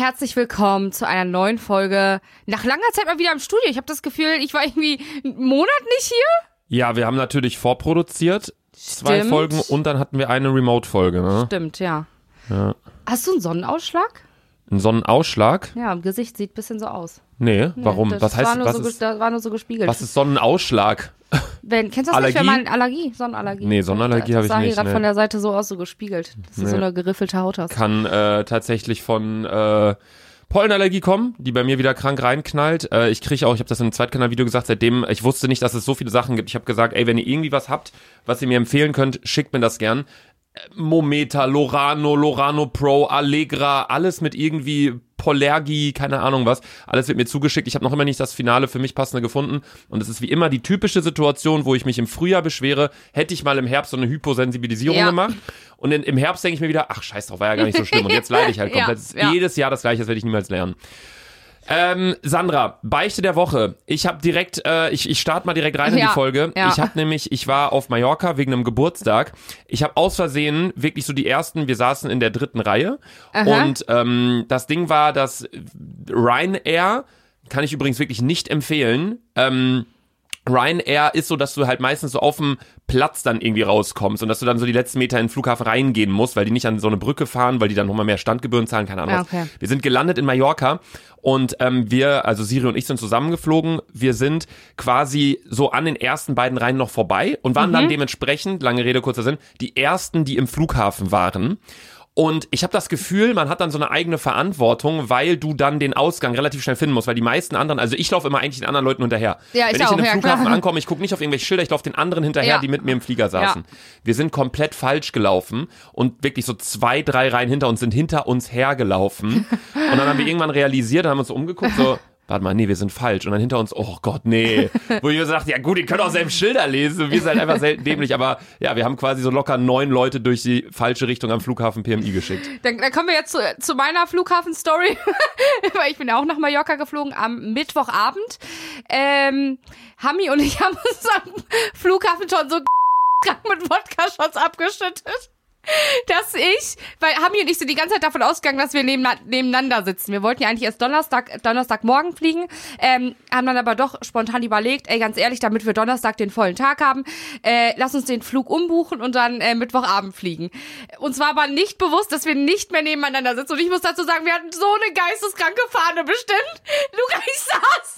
herzlich willkommen zu einer neuen Folge. Nach langer Zeit mal wieder im Studio. Ich habe das Gefühl, ich war irgendwie einen Monat nicht hier. Ja, wir haben natürlich vorproduziert, 2 Folgen und dann hatten wir eine Remote-Folge. Ne? Stimmt, ja. Hast du einen Sonnenausschlag? Einen Sonnenausschlag? Ja, im Gesicht sieht ein bisschen so aus. Nee, warum? Was heißt das? Das war nur so gespiegelt. Was ist Sonnenausschlag? Kennst du das Allergie? nicht, wenn man Allergie? Sonnenallergie? Nee, Sonnenallergie habe ich nicht. Das sah hier gerade von der Seite so aus, so gespiegelt, dass du so eine geriffelte Haut hast. Kann tatsächlich von Pollenallergie kommen, die bei mir wieder krank reinknallt. Ich habe das in einem Zweitkanal-Video gesagt, seitdem, ich wusste nicht, dass es so viele Sachen gibt. Ich habe gesagt, ey, wenn ihr irgendwie was habt, was ihr mir empfehlen könnt, schickt mir das gern. Mometer, Lorano Pro, Allegra, alles mit irgendwie Polergie, keine Ahnung was, alles wird mir zugeschickt. Ich habe noch immer nicht das Finale für mich passende gefunden und es ist wie immer die typische Situation, wo ich mich im Frühjahr beschwere, hätte ich mal im Herbst so eine Hyposensibilisierung gemacht und im Herbst denke ich mir wieder, ach scheiß drauf, war ja gar nicht so schlimm und jetzt leide ich halt komplett. Es ist jedes Jahr das Gleiche, das werde ich niemals lernen. Sandra, Beichte der Woche. Ich habe direkt, ich starte mal direkt rein in die Folge. Ja. Ich war auf Mallorca wegen einem Geburtstag. Ich habe aus Versehen wirklich so die ersten, wir saßen in der 3. Reihe. Aha. Und das Ding war, dass Ryanair, kann ich übrigens wirklich nicht empfehlen, Ryanair ist so, dass du halt meistens so auf dem Platz dann irgendwie rauskommst und dass du dann so die letzten Meter in den Flughafen reingehen musst, weil die nicht an so eine Brücke fahren, weil die dann nochmal mehr Standgebühren zahlen, keine Ahnung was. Wir sind gelandet in Mallorca und also Siri und ich sind zusammengeflogen. Wir sind quasi so an den ersten beiden Reihen noch vorbei und waren dann dementsprechend, lange Rede, kurzer Sinn, die ersten, die im Flughafen waren. Und ich habe das Gefühl, man hat dann so eine eigene Verantwortung, weil du dann den Ausgang relativ schnell finden musst, weil die meisten anderen, also ich laufe immer eigentlich den anderen Leuten hinterher. Ja, wenn ich in den Flughafen ankomme, ich gucke nicht auf irgendwelche Schilder, ich laufe den anderen hinterher, die mit mir im Flieger saßen. Ja. Wir sind komplett falsch gelaufen und wirklich so 2, 3 Reihen hinter uns sind hinter uns hergelaufen. Und dann haben wir irgendwann realisiert, haben uns umgeguckt, so, warte mal, nee, wir sind falsch. Und dann hinter uns, oh Gott, nee. Wo ich gesagt, ja gut, ihr könnt auch selbst Schilder lesen. Wir sind halt einfach selten dämlich. Aber ja, wir haben quasi so locker 9 Leute durch die falsche Richtung am Flughafen PMI geschickt. Dann kommen wir jetzt zu meiner Flughafen-Story. Weil ich bin ja auch nach Mallorca geflogen am Mittwochabend. Hami und ich haben uns am Flughafen schon so mit Wodka-Shots abgeschüttet. Weil Hami und ich sind die ganze Zeit davon ausgegangen, dass wir nebeneinander sitzen. Wir wollten ja eigentlich erst Donnerstagmorgen fliegen, haben dann aber doch spontan überlegt, ey, ganz ehrlich, damit wir Donnerstag den vollen Tag haben, lass uns den Flug umbuchen und dann Mittwochabend fliegen. Uns war aber nicht bewusst, dass wir nicht mehr nebeneinander sitzen. Und ich muss dazu sagen, wir hatten so eine geisteskranke Fahne bestimmt. Luca, ich saß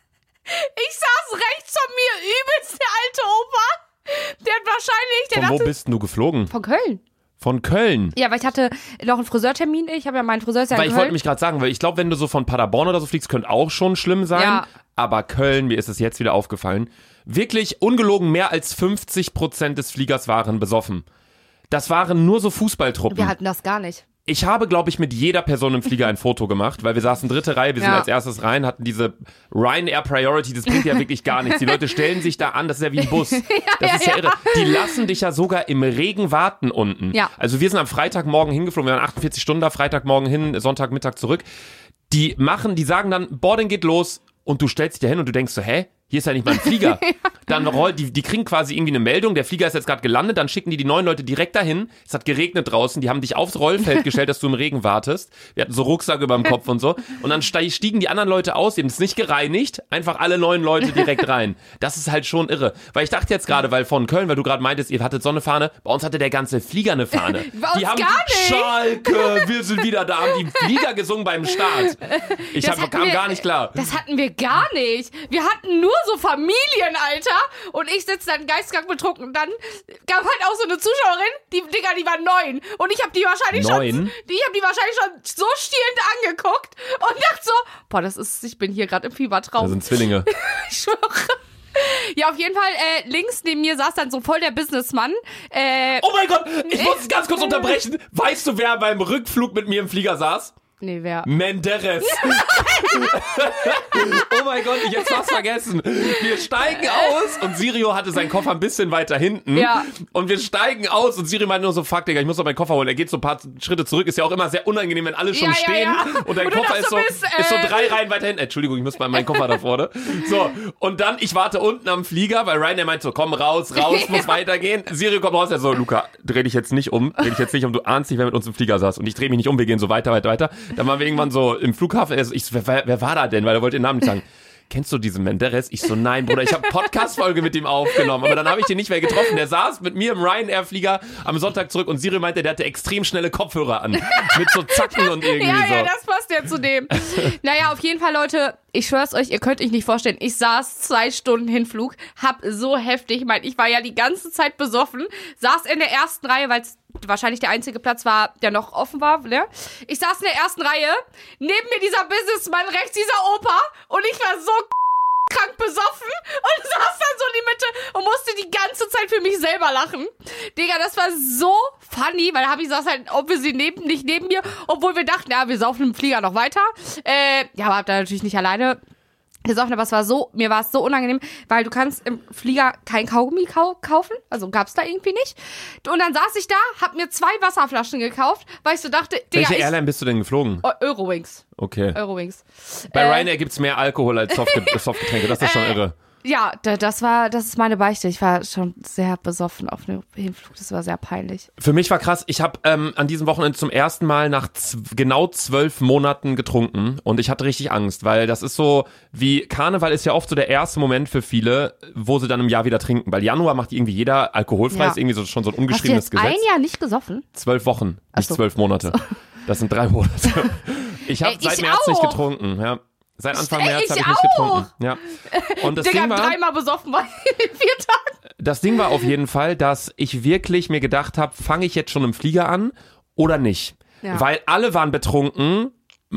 rechts von mir, übelst der alte Opa. Der hat wahrscheinlich... Von wo bist du geflogen? Von Köln. Von Köln? Ja, weil ich hatte noch einen Friseurtermin. Ich habe ja meinen Friseur in Köln. Weil ich wollte mich gerade sagen, weil ich glaube, wenn du so von Paderborn oder so fliegst, könnte auch schon schlimm sein. Ja. Aber Köln, mir ist es jetzt wieder aufgefallen, wirklich ungelogen mehr als 50% des Fliegers waren besoffen. Das waren nur so Fußballtruppen. Wir hatten das gar nicht. Ich habe, glaube ich, mit jeder Person im Flieger ein Foto gemacht, weil wir saßen 3. Reihe, wir sind als erstes rein, hatten diese Ryanair Priority, das bringt ja wirklich gar nichts. Die Leute stellen sich da an, das ist ja wie ein Bus. Das ist ja irre. Die lassen dich ja sogar im Regen warten unten. Ja. Also wir sind am Freitagmorgen hingeflogen, wir waren 48 Stunden da, Freitagmorgen hin, Sonntagmittag zurück. Die sagen dann, Boarding geht los und du stellst dich da hin und du denkst so, hä? Hier ist ja nicht mal ein Flieger. Dann die kriegen quasi irgendwie eine Meldung, der Flieger ist jetzt gerade gelandet, dann schicken die 9 Leute direkt dahin. Es hat geregnet draußen, die haben dich aufs Rollfeld gestellt, dass du im Regen wartest. Wir hatten so Rucksack über dem Kopf und so. Und dann stiegen die anderen Leute aus, die haben es nicht gereinigt, einfach alle 9 Leute direkt rein. Das ist halt schon irre. Weil ich dachte jetzt gerade, weil von Köln, weil du gerade meintest, ihr hattet so eine Fahne, bei uns hatte der ganze Flieger eine Fahne. Bei uns die haben gar nicht. Schalke, wir sind wieder da, haben die Flieger gesungen beim Start. Kam gar nicht klar. Das hatten wir gar nicht. Wir hatten nur so Familienalter und ich sitze dann geisteskrank betrunken und dann gab halt auch so eine Zuschauerin, die war 9 und ich habe die wahrscheinlich schon so stielend angeguckt und dachte so, ich bin hier gerade im Fiebertraum. Das sind Zwillinge. Ich schwöre. Ja, auf jeden Fall, links neben mir saß dann so voll der Businessmann. Oh mein Gott, ich muss es ganz kurz unterbrechen. Weißt du, wer beim Rückflug mit mir im Flieger saß? Nee, wer? Menderes. Oh mein Gott, ich hätte fast vergessen. Wir steigen aus und Sirio hatte seinen Koffer ein bisschen weiter hinten. Ja. Und wir steigen aus und Sirio meint nur so, fuck, Digga, ich muss noch meinen Koffer holen. Er geht so ein paar Schritte zurück. Ist ja auch immer sehr unangenehm, wenn alle schon stehen. Ja. Und dein Koffer ist so 3 Reihen weiter hinten. Entschuldigung, ich muss mal meinen Koffer da vorne. So, und dann, ich warte unten am Flieger, weil Ryanair meint so, komm raus, muss weitergehen. Sirio kommt raus, er so, Luca, dreh dich jetzt nicht um, du ahnst nicht, wer mit uns im Flieger saß. Und ich dreh mich nicht um, wir gehen so weiter. Dann waren wir irgendwann so im Flughafen. Ich so, wer war da denn? Weil er wollte den Namen nicht sagen. Kennst du diesen Menderes? Ich so, nein, Bruder, ich habe Podcast-Folge mit ihm aufgenommen, aber dann habe ich den nicht mehr getroffen. Der saß mit mir im Ryanair-Flieger am Sonntag zurück und Siri meinte, der hatte extrem schnelle Kopfhörer an. Mit so Zacken und irgendwie so. Ja, das passt ja zu dem. Naja, auf jeden Fall, Leute, ich schwör's euch, ihr könnt euch nicht vorstellen, ich saß 2 Stunden Hinflug, hab so heftig, ich war ja die ganze Zeit besoffen, saß in der ersten Reihe, weil es wahrscheinlich der einzige Platz war, der noch offen war, ne? Ich saß in der ersten Reihe, neben mir dieser Businessman, rechts dieser Opa und ich war so krank besoffen und saß dann so in die Mitte und musste die ganze Zeit für mich selber lachen. Digga, das war so funny, weil Habi saß halt obviously nicht neben mir, obwohl wir dachten, ja, wir saufen im Flieger noch weiter. Ja, aber hab da natürlich nicht alleine gesoffen, aber mir war es so unangenehm, weil du kannst im Flieger kein Kaugummi kaufen, also gab's da irgendwie nicht. Und dann saß ich da, hab mir 2 Wasserflaschen gekauft, weil ich so dachte, Digga, welche Airline bist du denn geflogen? Eurowings. Okay. Eurowings. Bei Ryanair gibt's mehr Alkohol als Softgetränke, das ist schon irre. Ja, das ist meine Beichte. Ich war schon sehr besoffen auf dem Hinflug. Das war sehr peinlich. Für mich war krass, ich habe an diesem Wochenende zum ersten Mal nach genau 12 Monaten getrunken und ich hatte richtig Angst, weil das ist so wie Karneval ist ja oft so der erste Moment für viele, wo sie dann im Jahr wieder trinken, weil Januar macht irgendwie jeder alkoholfrei, ist irgendwie so, schon so ein ungeschriebenes Gesetz. Hast du jetzt ein Jahr nicht gesoffen? 12 Wochen, nicht 12 Monate. Das sind 3 Monate. Ich habe seit März nicht getrunken, ja. Seit Anfang März habe ich nicht getrunken. Ja. Und das Digga, Ding war, 3-mal besoffen war in 4 Tagen. Das Ding war auf jeden Fall, dass ich wirklich mir gedacht habe, fange ich jetzt schon im Flieger an oder nicht? Ja. Weil alle waren betrunken.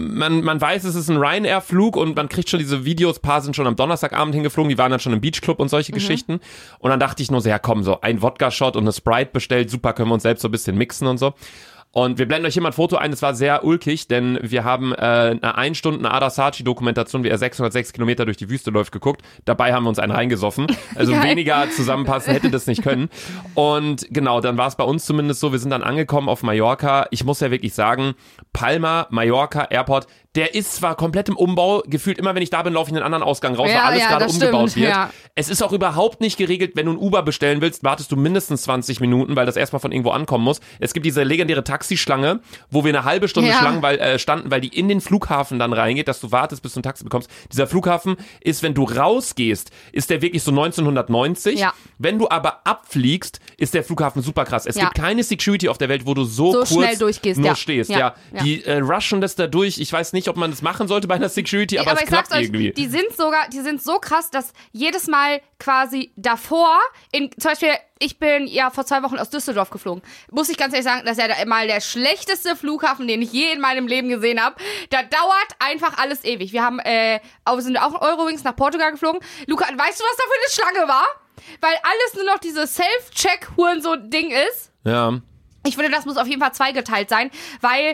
Man weiß, es ist ein Ryanair-Flug und man kriegt schon diese Videos, ein paar sind schon am Donnerstagabend hingeflogen, die waren dann schon im Beachclub und solche Geschichten. Und dann dachte ich nur so, ja komm, so ein Wodka-Shot und eine Sprite bestellt, super, können wir uns selbst so ein bisschen mixen und so. Und wir blenden euch hier mal ein Foto ein, es war sehr ulkig, denn wir haben eine 1 Stunden Ada Saatchi-Dokumentation, wie er 606 Kilometer durch die Wüste läuft, geguckt. Dabei haben wir uns einen reingesoffen. Also weniger zusammenpassen hätte das nicht können. Und genau, dann war es bei uns zumindest so, wir sind dann angekommen auf Mallorca. Ich muss ja wirklich sagen, Palma, Mallorca, Airport, der ist zwar komplett im Umbau, gefühlt immer, wenn ich da bin, laufe ich in einen anderen Ausgang raus, weil alles gerade umgebaut wird. Ja. Es ist auch überhaupt nicht geregelt, wenn du ein Uber bestellen willst, wartest du mindestens 20 Minuten, weil das erstmal von irgendwo ankommen muss. Es gibt diese legendäre Taxischlange, wo wir eine halbe Stunde standen, weil die in den Flughafen dann reingeht, dass du wartest, bis du ein Taxi bekommst. Dieser Flughafen ist, wenn du rausgehst, ist der wirklich so 1990. Ja. Wenn du aber abfliegst, ist der Flughafen super krass. Es gibt keine Security auf der Welt, wo du so kurz schnell durchgehst, nur stehst. Ja. Die rushen das da durch. Ich weiß nicht, ob man das machen sollte bei einer Security, aber es klappt irgendwie. Die sind so krass, dass jedes Mal quasi davor, zum Beispiel, ich bin ja vor 2 Wochen aus Düsseldorf geflogen. Muss ich ganz ehrlich sagen, das ist ja mal der schlechteste Flughafen, den ich je in meinem Leben gesehen habe. Da dauert einfach alles ewig. Wir sind auch Eurowings nach Portugal geflogen. Luca, weißt du, was da für eine Schlange war? Weil alles nur noch dieses Self-Check-Hurensohn-Ding ist. Ja. Ich finde, das muss auf jeden Fall zweigeteilt sein, weil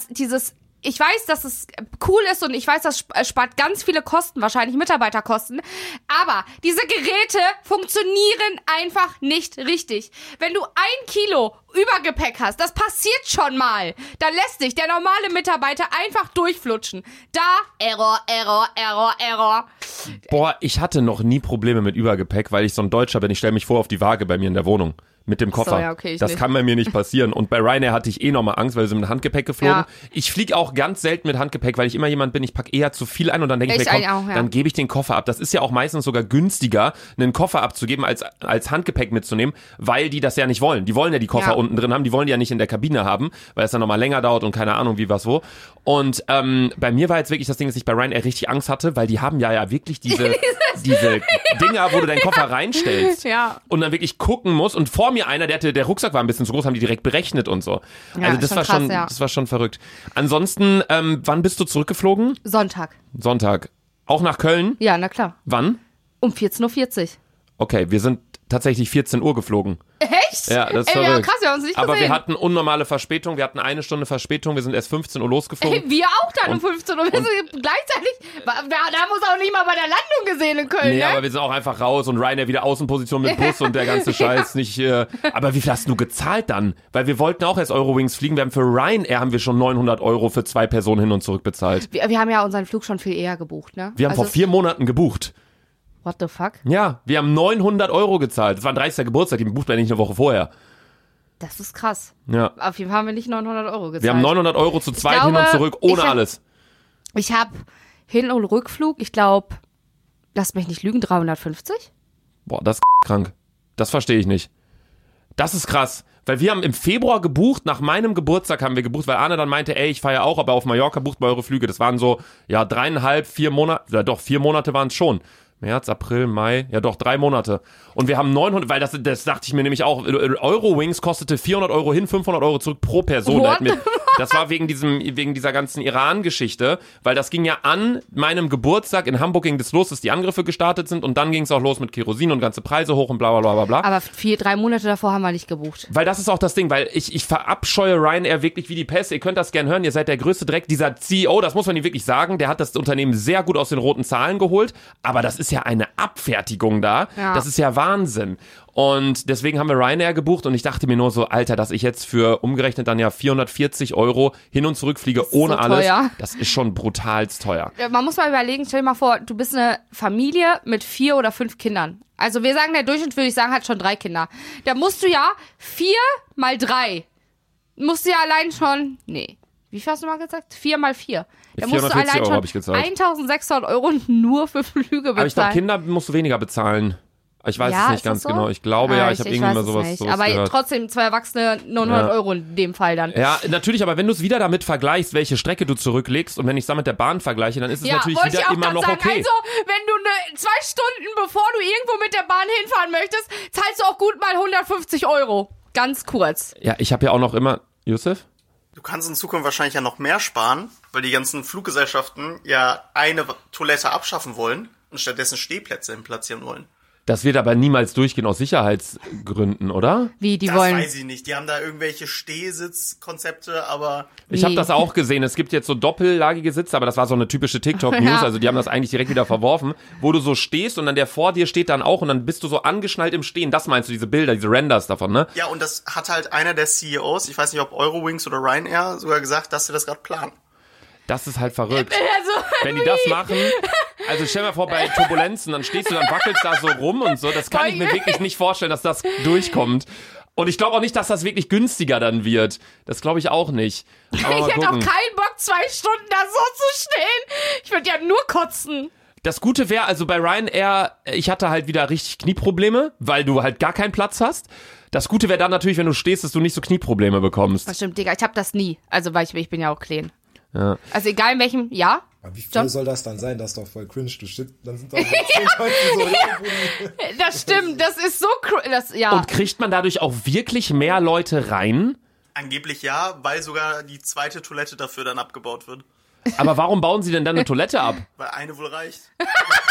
ich weiß, dass es cool ist und ich weiß, das spart ganz viele Kosten, wahrscheinlich Mitarbeiterkosten, aber diese Geräte funktionieren einfach nicht richtig. Wenn du 1 Kilo Übergepäck hast, das passiert schon mal, dann lässt sich der normale Mitarbeiter einfach durchflutschen. Da, Error. Boah, ich hatte noch nie Probleme mit Übergepäck, weil ich so ein Deutscher bin. Ich stelle mich vor auf die Waage bei mir in der Wohnung. Mit dem Koffer. So, ja, okay, das kann bei mir nicht passieren. Und bei Ryanair hatte ich nochmal Angst, weil wir sind mit Handgepäck geflogen. Ja. Ich fliege auch ganz selten mit Handgepäck, weil ich immer jemand bin, ich packe eher zu viel ein und dann denke ich mir, komm, dann gebe ich den Koffer ab. Das ist ja auch meistens sogar günstiger, einen Koffer abzugeben, als Handgepäck mitzunehmen, weil die das ja nicht wollen. Die wollen ja die Koffer unten drin haben, die wollen die ja nicht in der Kabine haben, weil es dann nochmal länger dauert und keine Ahnung wie was wo. Und bei mir war jetzt wirklich das Ding, dass ich bei Ryanair richtig Angst hatte, weil die haben ja wirklich diese Dinger, wo du deinen Koffer reinstellst und dann wirklich gucken musst. Und vor mir einer, der Rucksack war ein bisschen zu groß, haben die direkt berechnet und so. Ja, also das war schon verrückt. Ansonsten, wann bist du zurückgeflogen? Sonntag. Auch nach Köln? Ja, na klar. Wann? Um 14.40 Uhr. Okay, wir sind tatsächlich 14 Uhr geflogen. Echt? Ja, das ist verrückt. Ja, krass, wir haben uns nicht gesehen. Aber wir hatten unnormale Verspätung. Wir hatten 1 Stunde Verspätung. Wir sind erst 15 Uhr losgeflogen. Wir auch dann um 15 Uhr. Wir sind gleichzeitig. Wir haben uns auch nicht mal bei der Landung gesehen in Köln. Nee, ne? aber wir sind auch einfach raus und Ryanair wieder Außenposition mit Bus und der ganze Scheiß nicht. Aber wie viel hast du gezahlt dann? Weil wir wollten auch erst Eurowings fliegen. Wir haben für Ryanair schon 900 € für 2 Personen hin und zurück bezahlt. Wir haben ja unseren Flug schon viel eher gebucht, ne? Wir haben vor 4 Monaten gebucht. What the fuck? Ja, wir haben 900 € gezahlt. Das war ein 30. Geburtstag, die bucht man nicht eine Woche vorher. Das ist krass. Ja. Auf jeden Fall haben wir nicht 900 € gezahlt. Wir haben 900 € zu zweit glaube, hin und zurück, ohne alles. Ich habe Hin- und Rückflug, ich glaube, lass mich nicht lügen, 350? Boah, das ist krank. Das verstehe ich nicht. Das ist krass. Weil wir haben im Februar gebucht, nach meinem Geburtstag haben wir gebucht, weil Arne dann meinte, ey, ich feiere auch, aber auf Mallorca bucht mal eure Flüge. Das waren so, 3,5, 4 Monate, ja doch, 4 Monate waren es schon. März, April, Mai, ja doch, 3 Monate. Und wir haben 900, weil das dachte ich mir nämlich auch, Eurowings kostete 400 € hin, 500 € zurück pro Person. Das war wegen dieser ganzen Iran-Geschichte, weil das ging ja an meinem Geburtstag, in Hamburg ging das los, dass die Angriffe gestartet sind und dann ging es auch los mit Kerosin und ganze Preise hoch und bla bla bla bla. Aber 3 Monate davor haben wir nicht gebucht. Weil das ist auch das Ding, weil ich verabscheue Ryanair wirklich wie die Pest. Ihr könnt das gern hören, ihr seid der größte Dreck. Dieser CEO, das muss man ihm wirklich sagen, der hat das Unternehmen sehr gut aus den roten Zahlen geholt, aber das ist ja eine Abfertigung da. Ja. Das ist ja Wahnsinn. Und deswegen haben wir Ryanair gebucht und ich dachte mir nur so, Alter, dass ich jetzt für umgerechnet dann ja 440 € hin und zurück fliege ohne so alles, teuer. Das ist schon brutalst teuer. Man muss mal überlegen, stell dir mal vor, du bist eine Familie mit 4 oder 5 Kindern. Also wir sagen, der Durchschnitt, würde ich sagen, hat schon 3 Kinder. Da musst du ja 4 mal 3. Musst du ja allein schon, wie viel hast du mal gesagt? 4 mal 4. Da musst du allein schon 1.600 € nur für Flüge bezahlen. Aber ich glaube, Kinder musst du weniger bezahlen. Ich weiß es nicht ganz so? Genau. Ich glaube ich habe irgendwie mal sowas aber gehört. Trotzdem 2 Erwachsene 900 € in dem Fall dann. Ja, natürlich, aber wenn du es wieder damit vergleichst, welche Strecke du zurücklegst und wenn ich es dann mit der Bahn vergleiche, dann ist es natürlich wieder immer noch okay. Also, wenn du 2 Stunden, bevor du irgendwo mit der Bahn hinfahren möchtest, zahlst du auch gut mal 150 €. Ganz kurz. Ja, ich habe ja auch noch immer... Yusuf? Du kannst in Zukunft wahrscheinlich ja noch mehr sparen, weil die ganzen Fluggesellschaften ja eine Toilette abschaffen wollen und stattdessen Stehplätze platzieren wollen. Das wird aber niemals durchgehen aus Sicherheitsgründen, oder? Wie, das weiß ich nicht. Die haben da irgendwelche Stehsitzkonzepte, aber... Ich habe das auch gesehen. Es gibt jetzt so doppellagige Sitze, aber das war so eine typische TikTok-News. Ja. Also die haben das eigentlich direkt wieder verworfen. Wo du so stehst und dann der vor dir steht dann auch und dann bist du so angeschnallt im Stehen. Das meinst du, diese Bilder, diese Renders davon, ne? Ja, und das hat halt einer der CEOs, ich weiß nicht, ob Eurowings oder Ryanair, sogar gesagt, dass sie das gerade planen. Das ist halt verrückt. Also, wenn die das machen, also stell dir mal vor, bei Turbulenzen, dann stehst du, dann wackelst da so rum und so. Das kann ich mir wirklich nicht vorstellen, dass das durchkommt. Und ich glaube auch nicht, dass das wirklich günstiger dann wird. Das glaube ich auch nicht. Aber ich hätte auch keinen Bock, 2 Stunden da so zu stehen. Ich würde ja nur kotzen. Das Gute wäre, also bei Ryanair, ich hatte halt wieder richtig Knieprobleme, weil du halt gar keinen Platz hast. Das Gute wäre dann natürlich, wenn du stehst, dass du nicht so Knieprobleme bekommst. Das stimmt, Digga. Ich habe das nie. Also, weil ich bin ja auch clean. Ja. Also egal in welchem, ja. Aber wie viel soll das dann sein? Das ist doch voll cringe. Dann sind da so 10 Leute so. Das stimmt, das ist so ja. Und kriegt man dadurch auch wirklich mehr Leute rein? Angeblich ja, weil sogar die zweite Toilette dafür dann abgebaut wird. Aber warum bauen sie denn dann eine Toilette ab? Weil eine wohl reicht. Eine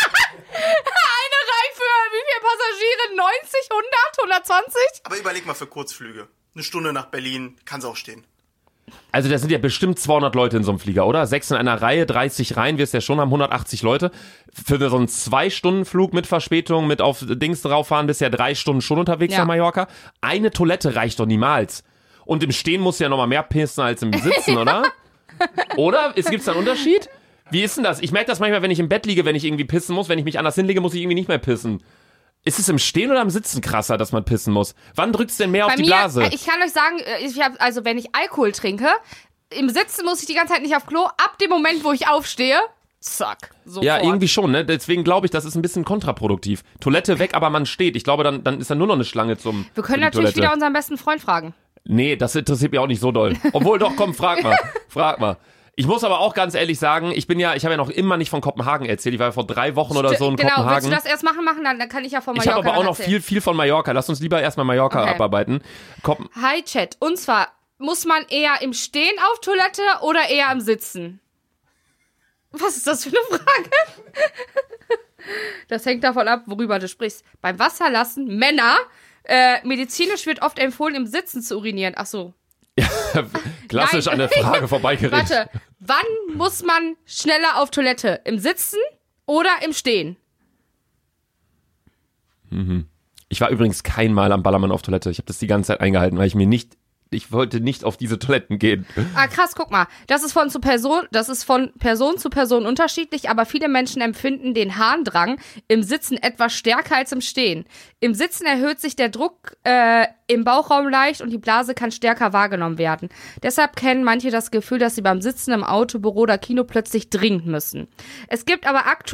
reicht für wie viele Passagiere? 90, 100, 120? Aber überleg mal für Kurzflüge. 1 Stunde nach Berlin kann's auch stehen. Also das sind ja bestimmt 200 Leute in so einem Flieger, oder? 6 in einer Reihe, 30 Reihen, wirst ja schon haben, 180 Leute. Für so einen 2-Stunden-Flug mit Verspätung, mit auf Dings drauffahren, bist ja 3 Stunden schon unterwegs nach Mallorca. Eine Toilette reicht doch niemals. Und im Stehen musst du ja nochmal mehr pissen als im Sitzen, oder? Oder? Gibt's da einen Unterschied? Wie ist denn das? Ich merke das manchmal, wenn ich im Bett liege, wenn ich irgendwie pissen muss. Wenn ich mich anders hinlege, muss ich irgendwie nicht mehr pissen. Ist es im Stehen oder im Sitzen krasser, dass man pissen muss? Wann drückt's denn mehr auf die Blase? Ich kann euch sagen, also wenn ich Alkohol trinke, im Sitzen muss ich die ganze Zeit nicht auf Klo. Ab dem Moment, wo ich aufstehe, zack, sofort. Ja, irgendwie schon, ne? Deswegen glaube ich, das ist ein bisschen kontraproduktiv. Toilette weg, aber man steht. Ich glaube, dann ist da nur noch eine Schlange zum Wir können natürlich wieder unseren besten Freund fragen. Nee, das interessiert mich auch nicht so doll. Obwohl, doch, komm, frag mal. Ich muss aber auch ganz ehrlich sagen, ich habe ja noch immer nicht von Kopenhagen erzählt. Ich war ja vor 3 Wochen oder so in Kopenhagen. Willst du das erst machen? Dann kann ich ja von Mallorca Ich habe aber auch noch viel von Mallorca. Lass uns lieber erstmal Mallorca abarbeiten. Hi Chat. Und zwar, muss man eher im Stehen auf Toilette oder eher im Sitzen? Was ist das für eine Frage? Das hängt davon ab, worüber du sprichst. Beim Wasserlassen, Männer, medizinisch wird oft empfohlen, im Sitzen zu urinieren. Ach so. Ja, klassisch an der Frage vorbeigeredet. Warte, wann muss man schneller auf Toilette? Im Sitzen oder im Stehen? Ich war übrigens kein Mal am Ballermann auf Toilette. Ich habe das die ganze Zeit eingehalten, weil ich mir nicht ich wollte nicht auf diese Toiletten gehen. Ah, krass, guck mal. Das ist von Person zu Person unterschiedlich, aber viele Menschen empfinden den Harndrang im Sitzen etwas stärker als im Stehen. Im Sitzen erhöht sich der Druck im Bauchraum leicht und die Blase kann stärker wahrgenommen werden. Deshalb kennen manche das Gefühl, dass sie beim Sitzen im Auto, Büro oder Kino plötzlich dringend müssen. Es gibt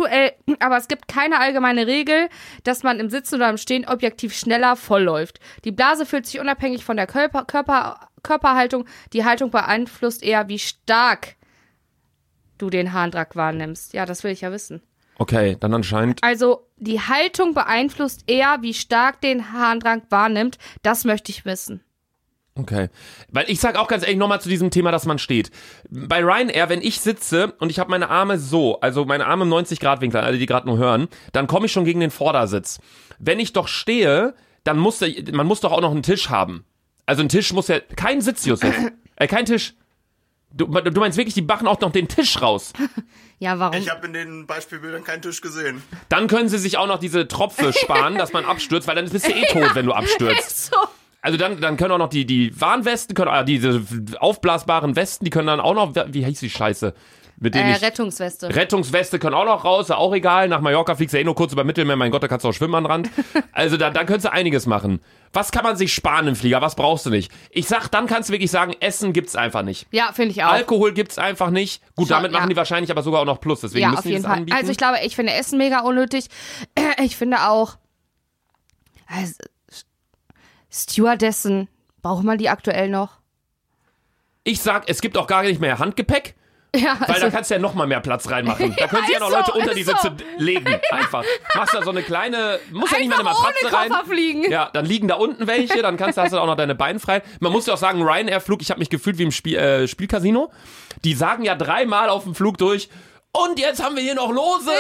keine allgemeine Regel, dass man im Sitzen oder im Stehen objektiv schneller vollläuft. Die Blase fühlt sich unabhängig von der Körperhaltung. Die Haltung beeinflusst eher, wie stark du den Harndrang wahrnimmst. Ja, das will ich ja wissen. Okay, dann anscheinend. Also, die Haltung beeinflusst eher, wie stark den Harndrang wahrnimmt. Das möchte ich wissen. Okay. Weil ich sag auch ganz ehrlich nochmal zu diesem Thema, dass man steht. Bei Ryanair, wenn ich sitze und ich habe meine Arme so, also meine Arme im 90-Grad-Winkel, alle die gerade nur hören, dann komme ich schon gegen den Vordersitz. Wenn ich doch stehe, dann man muss doch auch noch einen Tisch haben. Also ein Tisch muss ja, kein Sitz, Josef. Kein Tisch. Du meinst wirklich, die machen auch noch den Tisch raus? Ja, warum? Ich habe in den Beispielbildern keinen Tisch gesehen. Dann können sie sich auch noch diese Tropfe sparen, dass man abstürzt, weil dann bist du tot, wenn du abstürzt. Ist so. Also dann können auch noch die Warnwesten, diese aufblasbaren Westen, die können dann auch noch, wie hieß die Scheiße? Mit denen Rettungsweste. Rettungsweste können auch noch raus, auch egal. Nach Mallorca fliegst du ja nur kurz über Mittelmeer, mein Gott, da kannst du auch schwimmen an den Rand. Also dann könntest du einiges machen. Was kann man sich sparen im Flieger? Was brauchst du nicht? Ich sag, dann kannst du wirklich sagen, Essen gibt's einfach nicht. Ja, finde ich auch. Alkohol gibt's einfach nicht. Gut, Schon, damit machen die wahrscheinlich aber sogar auch noch Plus. Deswegen ja, müssen auf die jeden das Fall. anbieten. Also ich finde Essen mega unnötig. Ich finde auch, also, Stewardessen, braucht man die aktuell noch? Ich sag, es gibt auch gar nicht mehr Handgepäck. Ja, Weil da kannst du ja noch mal mehr Platz reinmachen. Da können sich ja noch ist so, Leute unter ist die so. Sitze legen. Einfach. Machst da so eine kleine, muss ja nicht mal eine Einfach Matratze ohne rein. Koffer fliegen. Ja, dann liegen da unten welche, dann hast du auch noch deine Beine frei. Man muss ja auch sagen, Ryanair-Flug, ich habe mich gefühlt wie im Spielcasino. Die sagen ja 3-mal auf dem Flug durch, und jetzt haben wir hier noch Lose.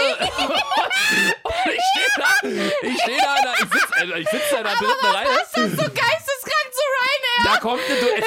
Und ich sitze da in der dritten Reihe. Das ist so geisteskrank zu Ryanair. Da kommt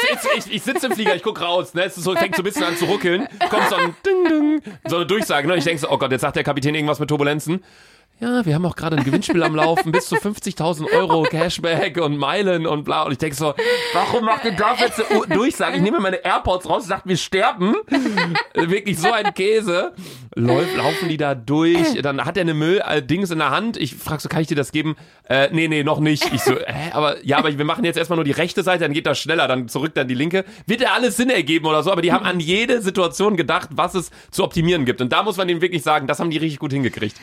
ich sitze im Flieger, ich guck raus, ne, es ist so, fängt so ein bisschen an zu ruckeln, kommt so ein Ding, Ding, so eine Durchsage, ne, ich denk so, oh Gott, jetzt sagt der Kapitän irgendwas mit Turbulenzen. Ja, wir haben auch gerade ein Gewinnspiel am Laufen, bis zu 50.000 Euro Cashback und Meilen und bla. Und ich denke so, warum macht ihr da jetzt eine Durchsage? Ich nehme meine AirPods raus, sagt, wir sterben. Wirklich so ein Käse. Laufen die da durch, dann hat er eine Müll-Dings in der Hand. Ich frag so, kann ich dir das geben? Nee, noch nicht. Ich so, aber wir machen jetzt erstmal nur die rechte Seite, dann geht das schneller, dann zurück, dann die linke. Wird ja alles Sinn ergeben oder so, aber die haben an jede Situation gedacht, was es zu optimieren gibt. Und da muss man denen wirklich sagen, das haben die richtig gut hingekriegt.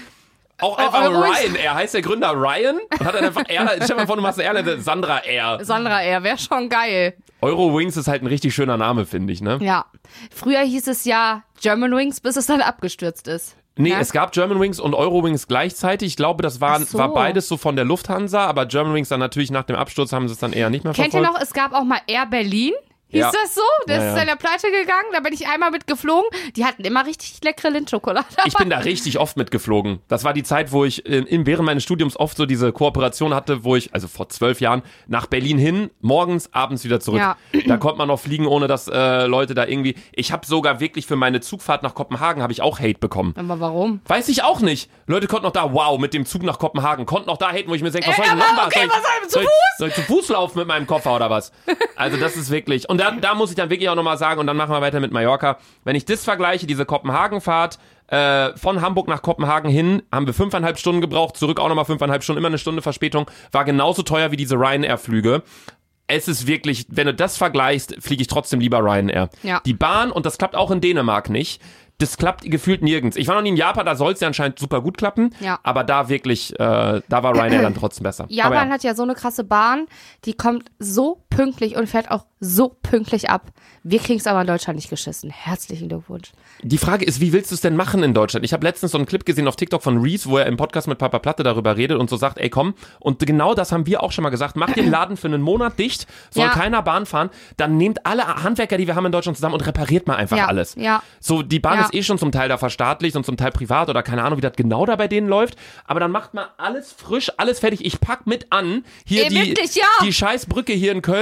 Auch einfach Ryanair. Heißt der Gründer Ryan? Und hat dann einfach Airline. Stell dir mal vor, du machst eine Airline, Sandra Air. Sandra Air, wäre schon geil. Eurowings ist halt ein richtig schöner Name, finde ich, ne? Ja. Früher hieß es ja Germanwings, bis es dann abgestürzt ist. Nee, Ja? es gab Germanwings und Eurowings gleichzeitig. Ich glaube, das war beides so von der Lufthansa, aber Germanwings dann natürlich nach dem Absturz haben sie es dann eher nicht mehr Kennt verfolgt. ihr noch, es gab auch mal Air Berlin? Hieß Ja. das so? Das Ja, ist ja. in der Pleite gegangen, da bin ich einmal mit geflogen. Die hatten immer richtig leckere Lindschokolade. Ich bin da richtig oft mitgeflogen. Das war die Zeit, wo ich während meines Studiums oft so diese Kooperation hatte, wo ich, also vor 12 Jahren, nach Berlin hin, morgens, abends wieder zurück. Ja. Da konnte man noch fliegen, ohne dass Leute da irgendwie... Ich habe sogar wirklich für meine Zugfahrt nach Kopenhagen habe ich auch Hate bekommen. Aber warum? Weiß ich auch nicht. Leute konnten noch da, wow, mit dem Zug nach Kopenhagen, konnten noch da haten, wo ich mir denke, was soll ich denn noch machen? okay, was soll ich, zu Fuß? Soll ich zu Fuß laufen mit meinem Koffer oder was? Also das ist wirklich... Und da muss ich dann wirklich auch nochmal sagen, und dann machen wir weiter mit Mallorca. Wenn ich das vergleiche, diese Kopenhagen-Fahrt, von Hamburg nach Kopenhagen hin, haben wir 5,5 Stunden gebraucht, zurück auch nochmal 5,5 Stunden, immer eine Stunde Verspätung, war genauso teuer wie diese Ryanair-Flüge. Es ist wirklich, wenn du das vergleichst, fliege ich trotzdem lieber Ryanair. Ja. Die Bahn, und das klappt auch in Dänemark nicht, das klappt gefühlt nirgends. Ich war noch nie in Japan, da soll es ja anscheinend super gut klappen, Ja. aber da wirklich, da war Ryanair dann trotzdem besser. Japan Aber ja. hat ja so eine krasse Bahn, die kommt so pünktlich und fährt auch so pünktlich ab. Wir kriegen es aber in Deutschland nicht geschissen. Herzlichen Glückwunsch. Die Frage ist, wie willst du es denn machen in Deutschland? Ich habe letztens so einen Clip gesehen auf TikTok von Reese, wo er im Podcast mit Papa Platte darüber redet und so sagt, ey komm, und genau das haben wir auch schon mal gesagt, mach den Laden für einen Monat dicht, soll Ja. keiner Bahn fahren, dann nehmt alle Handwerker, die wir haben in Deutschland zusammen und repariert mal einfach Ja, alles. ja. So, die Bahn Ja. ist eh schon zum Teil da verstaatlicht und zum Teil privat oder keine Ahnung, wie das genau da bei denen läuft, aber dann macht mal alles frisch, alles fertig. Ich pack mit an, hier Ey, wirklich, ja. die scheiß Brücke hier in Köln,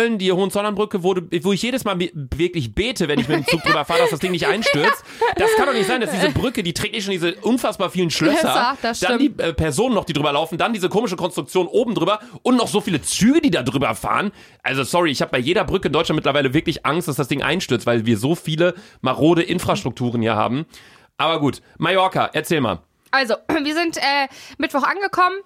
Köln, die Hohenzollernbrücke, wo ich jedes Mal wirklich bete, wenn ich mit dem Zug drüber fahre, dass das Ding nicht einstürzt. Das kann doch nicht sein, dass diese Brücke, die trägt schon diese unfassbar vielen Schlösser, dann die Personen noch, die drüber laufen, dann diese komische Konstruktion oben drüber und noch so viele Züge, die da drüber fahren. Also sorry, ich habe bei jeder Brücke in Deutschland mittlerweile wirklich Angst, dass das Ding einstürzt, weil wir so viele marode Infrastrukturen hier haben. Aber gut, Mallorca, erzähl mal. Also, wir sind Mittwoch angekommen.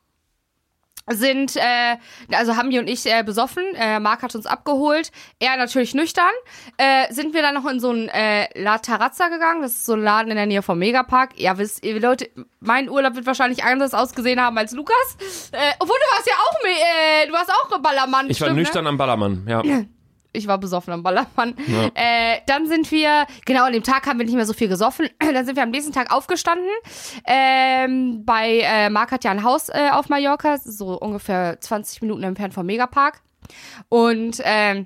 Also Hami und ich besoffen, Marc hat uns abgeholt, er natürlich nüchtern, sind wir dann noch in so ein La Terrazza gegangen, das ist so ein Laden in der Nähe vom Megapark. Ja, wisst ihr Leute, mein Urlaub wird wahrscheinlich anders ausgesehen haben als Lukas, obwohl du warst ja auch, du warst auch Ballermann. Ich war nüchtern am Ballermann, ja. Ich war besoffen am Ballermann. Ja. Dann sind wir, genau, an dem Tag haben wir nicht mehr so viel gesoffen. Dann sind wir am nächsten Tag aufgestanden. Marc hat ja ein Haus auf Mallorca, so ungefähr 20 Minuten entfernt vom Megapark. Und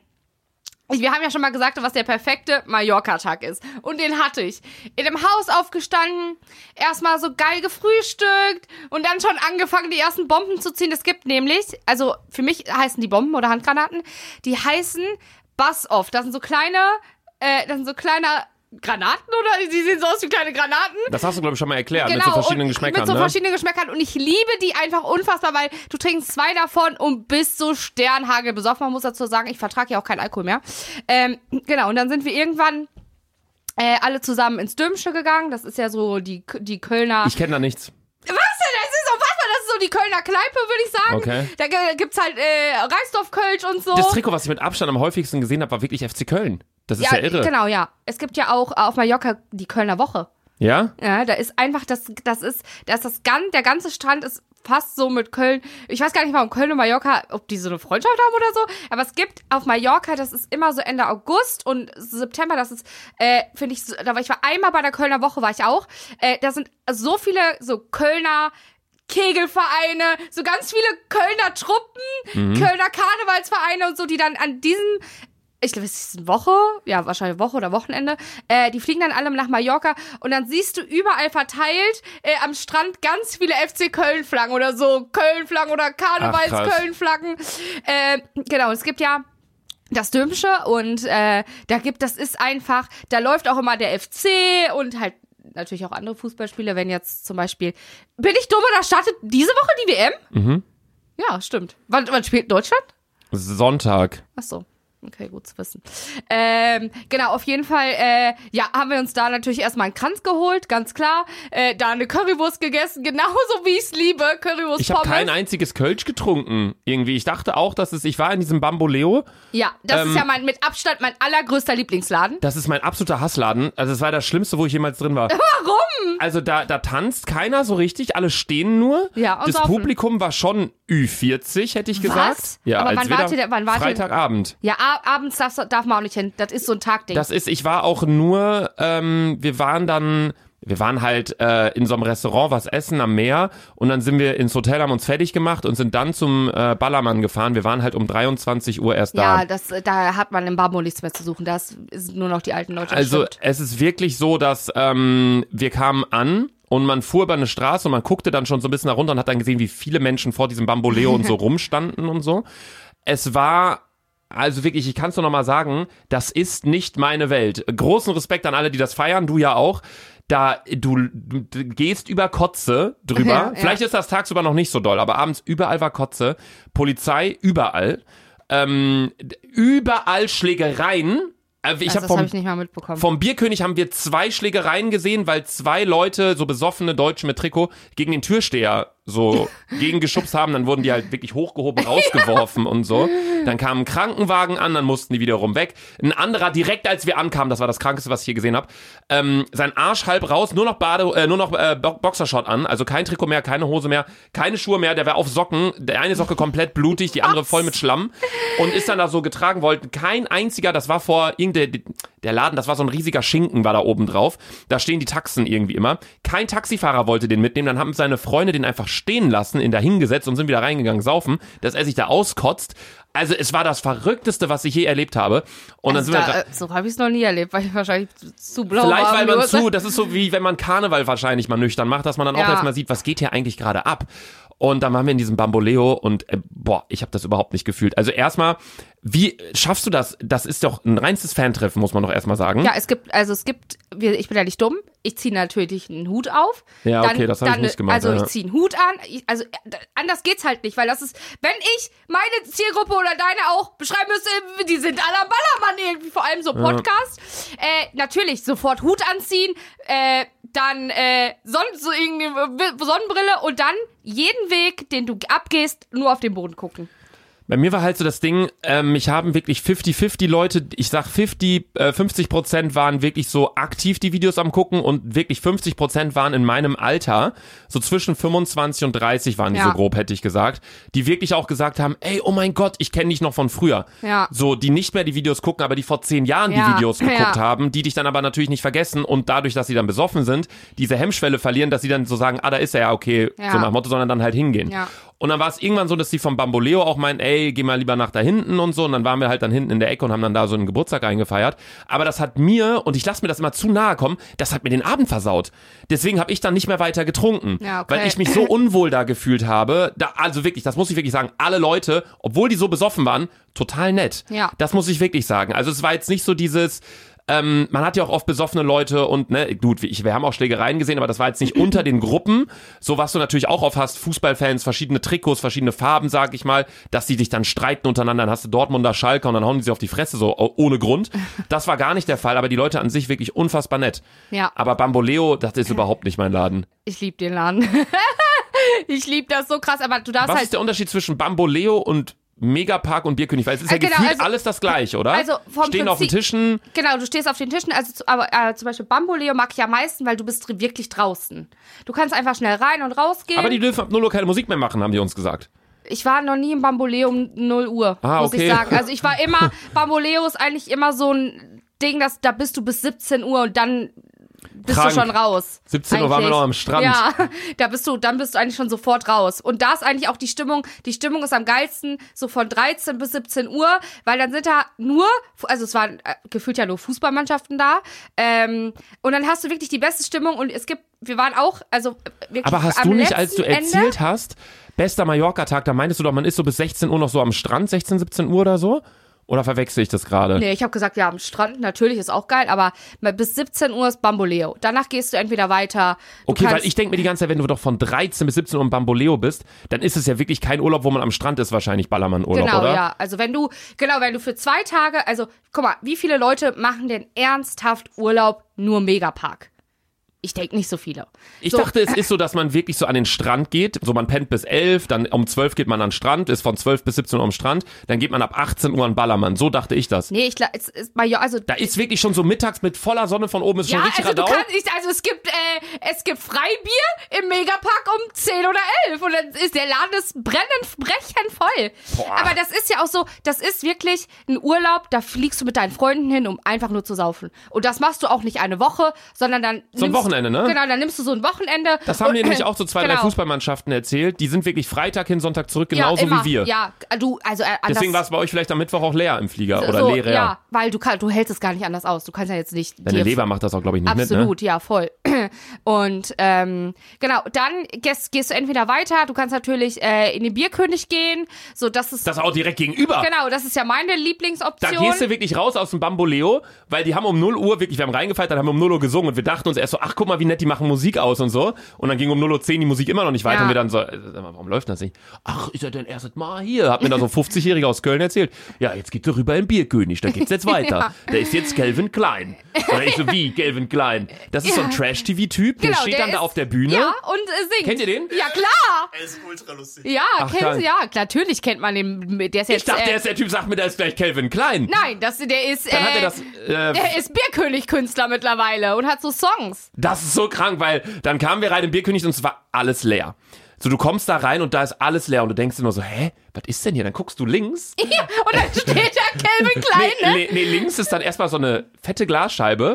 wir haben ja schon mal gesagt, was der perfekte Mallorca-Tag ist. Und den hatte ich. In dem Haus aufgestanden, erstmal so geil gefrühstückt und dann schon angefangen, die ersten Bomben zu ziehen. Es gibt nämlich, also für mich heißen die Bomben oder Handgranaten, die heißen Buzz-Off. Das sind so kleine Granaten, oder? Die sehen so aus wie kleine Granaten. Das hast du, glaube ich, schon mal erklärt, genau, mit so verschiedenen Geschmäckern, mit so verschiedenen Geschmäckern. Und ich liebe die einfach unfassbar, weil du trinkst 2 davon und bist so Sternhagel besoffen. Man muss dazu sagen, ich vertrage ja auch keinen Alkohol mehr. Genau, und dann sind wir irgendwann alle zusammen ins Dömsche gegangen. Das ist ja so die Kölner... Ich kenne da nichts. Was denn? Das ist unfassbar. Das ist so die Kölner Kneipe, würde ich sagen. Okay. Da gibt's halt Reisdorf-Kölsch und so. Das Trikot, was ich mit Abstand am häufigsten gesehen habe, war wirklich FC Köln. Das ist ja irre. Genau, ja. Es gibt ja auch auf Mallorca die Kölner Woche. Ja? Ja, da ist einfach, der ganze Strand ist fast so mit Köln. Ich weiß gar nicht, warum Köln und Mallorca, ob die so eine Freundschaft haben oder so. Aber es gibt auf Mallorca, das ist immer so Ende August und September, das ist, finde ich, ich war einmal bei der Kölner Woche, war ich auch. Da sind so viele so Kölner Kegelvereine, so ganz viele Kölner Truppen, Kölner Karnevalsvereine und so, die dann an diesem, ich glaube, es ist eine Woche, ja, wahrscheinlich Woche oder Wochenende, die fliegen dann alle nach Mallorca und dann siehst du überall verteilt am Strand ganz viele FC Köln-Flaggen oder so, Köln-Flaggen oder Karnevals-Köln-Flaggen. Genau, es gibt ja das Dömsche und das ist einfach, da läuft auch immer der FC und halt natürlich auch andere Fußballspiele, wenn jetzt zum Beispiel, bin ich dumm oder startet diese Woche die WM? Mhm. Ja, stimmt. Wann spielt Deutschland? Sonntag. Ach so. Okay, gut zu wissen. Genau, auf jeden Fall, haben wir uns da natürlich erstmal einen Kranz geholt, ganz klar. Da eine Currywurst gegessen, genauso wie ich es liebe, Currywurst. Ich habe kein einziges Kölsch getrunken, irgendwie. Ich dachte auch, ich war in diesem Bamboleo. Ja, das ist ja mit Abstand mein allergrößter Lieblingsladen. Das ist mein absoluter Hassladen. Also es war das Schlimmste, wo ich jemals drin war. Warum? Also da tanzt keiner so richtig, alle stehen nur. Ja, und das saufen. Publikum war schon Ü40, hätte ich gesagt. Was? Ja, aber wann wart ihr? Freitagabend. Ja, abends darf man auch nicht hin. Das ist so ein Tagding. Ich war auch nur, wir waren halt in so einem Restaurant was essen am Meer und dann sind wir ins Hotel, haben uns fertig gemacht und sind dann zum Ballermann gefahren. Wir waren halt um 23 Uhr erst da. Ja, da hat man im Bambo nichts mehr zu suchen. Das ist nur noch die alten Leute. Also stimmt. es ist wirklich so, dass wir kamen an und man fuhr über eine Straße und man guckte dann schon so ein bisschen nach runter und hat dann gesehen, wie viele Menschen vor diesem Bamboleo und so rumstanden und so. Es war... Also wirklich, ich kann es nur noch mal sagen, das ist nicht meine Welt. Großen Respekt an alle, die das feiern, du ja auch. Du gehst über Kotze drüber. Ja, Vielleicht ist das tagsüber noch nicht so doll, aber abends überall war Kotze. Polizei, überall. Überall Schlägereien. Das habe ich nicht mal mitbekommen. Vom Bierkönig haben wir 2 Schlägereien gesehen, weil 2 Leute, so besoffene Deutsche mit Trikot, gegen den Türsteher so gegengeschubst haben. Dann wurden die halt wirklich hochgehoben, rausgeworfen und so. Dann kam ein Krankenwagen an, dann mussten die wiederum weg. Ein anderer, direkt als wir ankamen, das war das Krankeste, was ich hier gesehen habe, sein Arsch halb raus, nur noch Boxershort an, also kein Trikot mehr, keine Hose mehr, keine Schuhe mehr, der war auf Socken, der eine Socke komplett blutig, die andere voll mit Schlamm und ist dann da so getragen worden. Kein einziger, das war vor der Laden, das war so ein riesiger Schinken, war da oben drauf. Da stehen die Taxen irgendwie immer. Kein Taxifahrer wollte den mitnehmen, dann haben seine Freunde den einfach stehen lassen, ihn da hingesetzt und sind wieder reingegangen saufen, dass er sich da auskotzt. Also es war das Verrückteste, was ich je erlebt habe. Und also dann sind so habe ich es noch nie erlebt, weil ich wahrscheinlich zu blau vielleicht, war. das ist so wie wenn man Karneval wahrscheinlich mal nüchtern macht, dass man dann auch erstmal sieht, was geht hier eigentlich gerade ab. Und dann waren wir in diesem Bamboleo und ich habe das überhaupt nicht gefühlt. Also erstmal, wie schaffst du das? Das ist doch ein reinstes Fantreffen, muss man doch erstmal sagen. Ja, ich bin ja nicht dumm, ich ziehe natürlich einen Hut auf. Ja, okay, das habe ich nicht gemacht. Also ich ziehe einen Hut an, anders geht's halt nicht, weil das ist, wenn ich meine Zielgruppe oder deine auch beschreiben müsste, die sind alle am Ballermann irgendwie, vor allem so Podcast, natürlich sofort Hut anziehen, dann so irgendwie Sonnenbrille und dann jeden Weg, den du abgehst, nur auf den Boden gucken. Bei mir war halt so das Ding, mich haben wirklich 50-50 Leute, ich sag 50% waren wirklich so aktiv die Videos am gucken und wirklich 50% waren in meinem Alter, so zwischen 25 und 30 waren die so grob, hätte ich gesagt, die wirklich auch gesagt haben, ey, oh mein Gott, ich kenne dich noch von früher. Ja. So, die nicht mehr die Videos gucken, aber die vor 10 Jahren die Videos geguckt haben, die dich dann aber natürlich nicht vergessen und dadurch, dass sie dann besoffen sind, diese Hemmschwelle verlieren, dass sie dann so sagen, da ist er ja, okay, so nach Motto, sondern dann halt hingehen. Ja. Und dann war es irgendwann so, dass die vom Bamboleo auch meinen, ey, geh mal lieber nach da hinten und so. Und dann waren wir halt dann hinten in der Ecke und haben dann da so einen Geburtstag eingefeiert. Aber das hat mir, und ich lasse mir das immer zu nahe kommen, das hat mir den Abend versaut. Deswegen habe ich dann nicht mehr weiter getrunken. Ja, okay. Weil ich mich so unwohl da gefühlt habe. Also wirklich, das muss ich wirklich sagen, alle Leute, obwohl die so besoffen waren, total nett. Ja. Das muss ich wirklich sagen. Also es war jetzt nicht so dieses... man hat ja auch oft besoffene Leute und, gut, wir haben auch Schlägereien gesehen, aber das war jetzt nicht unter den Gruppen. So, was du natürlich auch oft hast, Fußballfans, verschiedene Trikots, verschiedene Farben, sag ich mal, dass die sich dann streiten untereinander, dann hast du Dortmunder, Schalke und dann hauen die sich auf die Fresse, so ohne Grund. Das war gar nicht der Fall, aber die Leute an sich wirklich unfassbar nett. Ja. Aber Bamboleo, das ist überhaupt nicht mein Laden. Ich lieb den Laden. Ich lieb das so krass, aber du darfst Was ist der Unterschied zwischen Bamboleo und Megapark und Bierkönig, weil es ist ja gefühlt alles das Gleiche, oder? Also Stehen auf den Tischen. Genau, du stehst auf den Tischen, aber zum Beispiel Bamboleo mag ich am meisten, weil du bist wirklich draußen. Du kannst einfach schnell rein und rausgehen. Aber die dürfen ab 0 Uhr keine Musik mehr machen, haben die uns gesagt. Ich war noch nie im Bamboleo um 0 Uhr, muss ich sagen. Also ich war immer, Bamboleo ist eigentlich immer so ein Ding, da bist du bis 17 Uhr und dann bist du schon raus. 17 Uhr waren wir noch am Strand. Ja, dann bist du eigentlich schon sofort raus. Und da ist eigentlich auch die Stimmung ist am geilsten so von 13 bis 17 Uhr, weil dann sind da es waren gefühlt ja nur Fußballmannschaften da. Und dann hast du wirklich die beste Stimmung und wir waren auch, also wirklich aber hast du nicht, als du erzählt hast, bester Mallorca-Tag, da meintest du doch, man ist so bis 16 Uhr noch so am Strand, 16, 17 Uhr oder so? Oder verwechsel ich das gerade? Nee, ich habe gesagt, ja, am Strand natürlich ist auch geil, aber bis 17 Uhr ist Bamboleo. Danach gehst du entweder weiter. Okay, weil ich denke mir die ganze Zeit, wenn du doch von 13 bis 17 Uhr im Bamboleo bist, dann ist es ja wirklich kein Urlaub, wo man am Strand ist, wahrscheinlich Ballermann-Urlaub, genau, oder? Genau, ja. Also wenn du für 2 Tage, also guck mal, wie viele Leute machen denn ernsthaft Urlaub nur Megapark? Ich denke nicht so viele. Ich dachte, es ist so, dass man wirklich so an den Strand geht. So, man pennt bis 11, dann um 12 geht man an den Strand, ist von 12 bis 17 Uhr am Strand, dann geht man ab 18 Uhr an Ballermann. So dachte ich das. Nee, da ist wirklich schon so mittags mit voller Sonne von oben, ist schon richtig Radau. Es gibt Freibier im Megapark um 10 oder 11 und dann ist der Laden brechend voll. Boah. Aber das ist ja auch so, das ist wirklich ein Urlaub, da fliegst du mit deinen Freunden hin, um einfach nur zu saufen. Und das machst du auch nicht eine Woche, sondern dann Wochenende, ne? Genau, dann nimmst du so ein Wochenende. Das haben mir nämlich auch so 2, 3 Fußballmannschaften erzählt. Die sind wirklich Freitag hin, Sonntag zurück, genauso wie wir. Ja, deswegen war es bei euch vielleicht am Mittwoch auch leer im Flieger oder leer. Ja, weil du hältst es gar nicht anders aus. Du kannst ja jetzt nicht... Deine Leber macht das auch, glaube ich, nicht mit, ne? Absolut, ja, voll. Und genau, dann gehst du entweder weiter, du kannst natürlich in den Bierkönig gehen. So, das ist auch direkt gegenüber. Genau, das ist ja meine Lieblingsoption. Da gehst du wirklich raus aus dem Bamboleo, weil die haben um 0 Uhr, wirklich, wir haben reingefeiert, dann haben wir um 0 Uhr gesungen und wir dachten uns erst so, ach guck mal, wie nett, die machen Musik aus und so. Und dann ging um 0 Uhr 10 die Musik immer noch nicht weiter und wir dann so, sag mal, warum läuft das nicht? Ach, ist er denn erst mal hier? Hat mir da so 50-Jähriger aus Köln erzählt. Ja, jetzt geht er rüber im Bierkönig, da geht's jetzt weiter. Der ist jetzt Calvin Klein. Und ich so, wie Calvin Klein? Das ist so ein Trash-TV-Typ, der steht dann da auf der Bühne. Ja, und singt. Kennt ihr den? Ja, klar. Er ist ultra lustig. Ja, natürlich kennt man den. Der ist jetzt, ich dachte, der ist der Typ, sagt mir, der ist gleich Calvin Klein. Nein, der ist Bierkönig-Künstler mittlerweile und hat so Songs. Das ist so krank, weil dann kamen wir rein im Bierkönig und es war alles leer. So, du kommst da rein und da ist alles leer und du denkst dir nur so, hä, was ist denn hier? Dann guckst du links. Ja, und dann steht da Calvin Klein, ne? Nee, links ist dann erstmal so eine fette Glasscheibe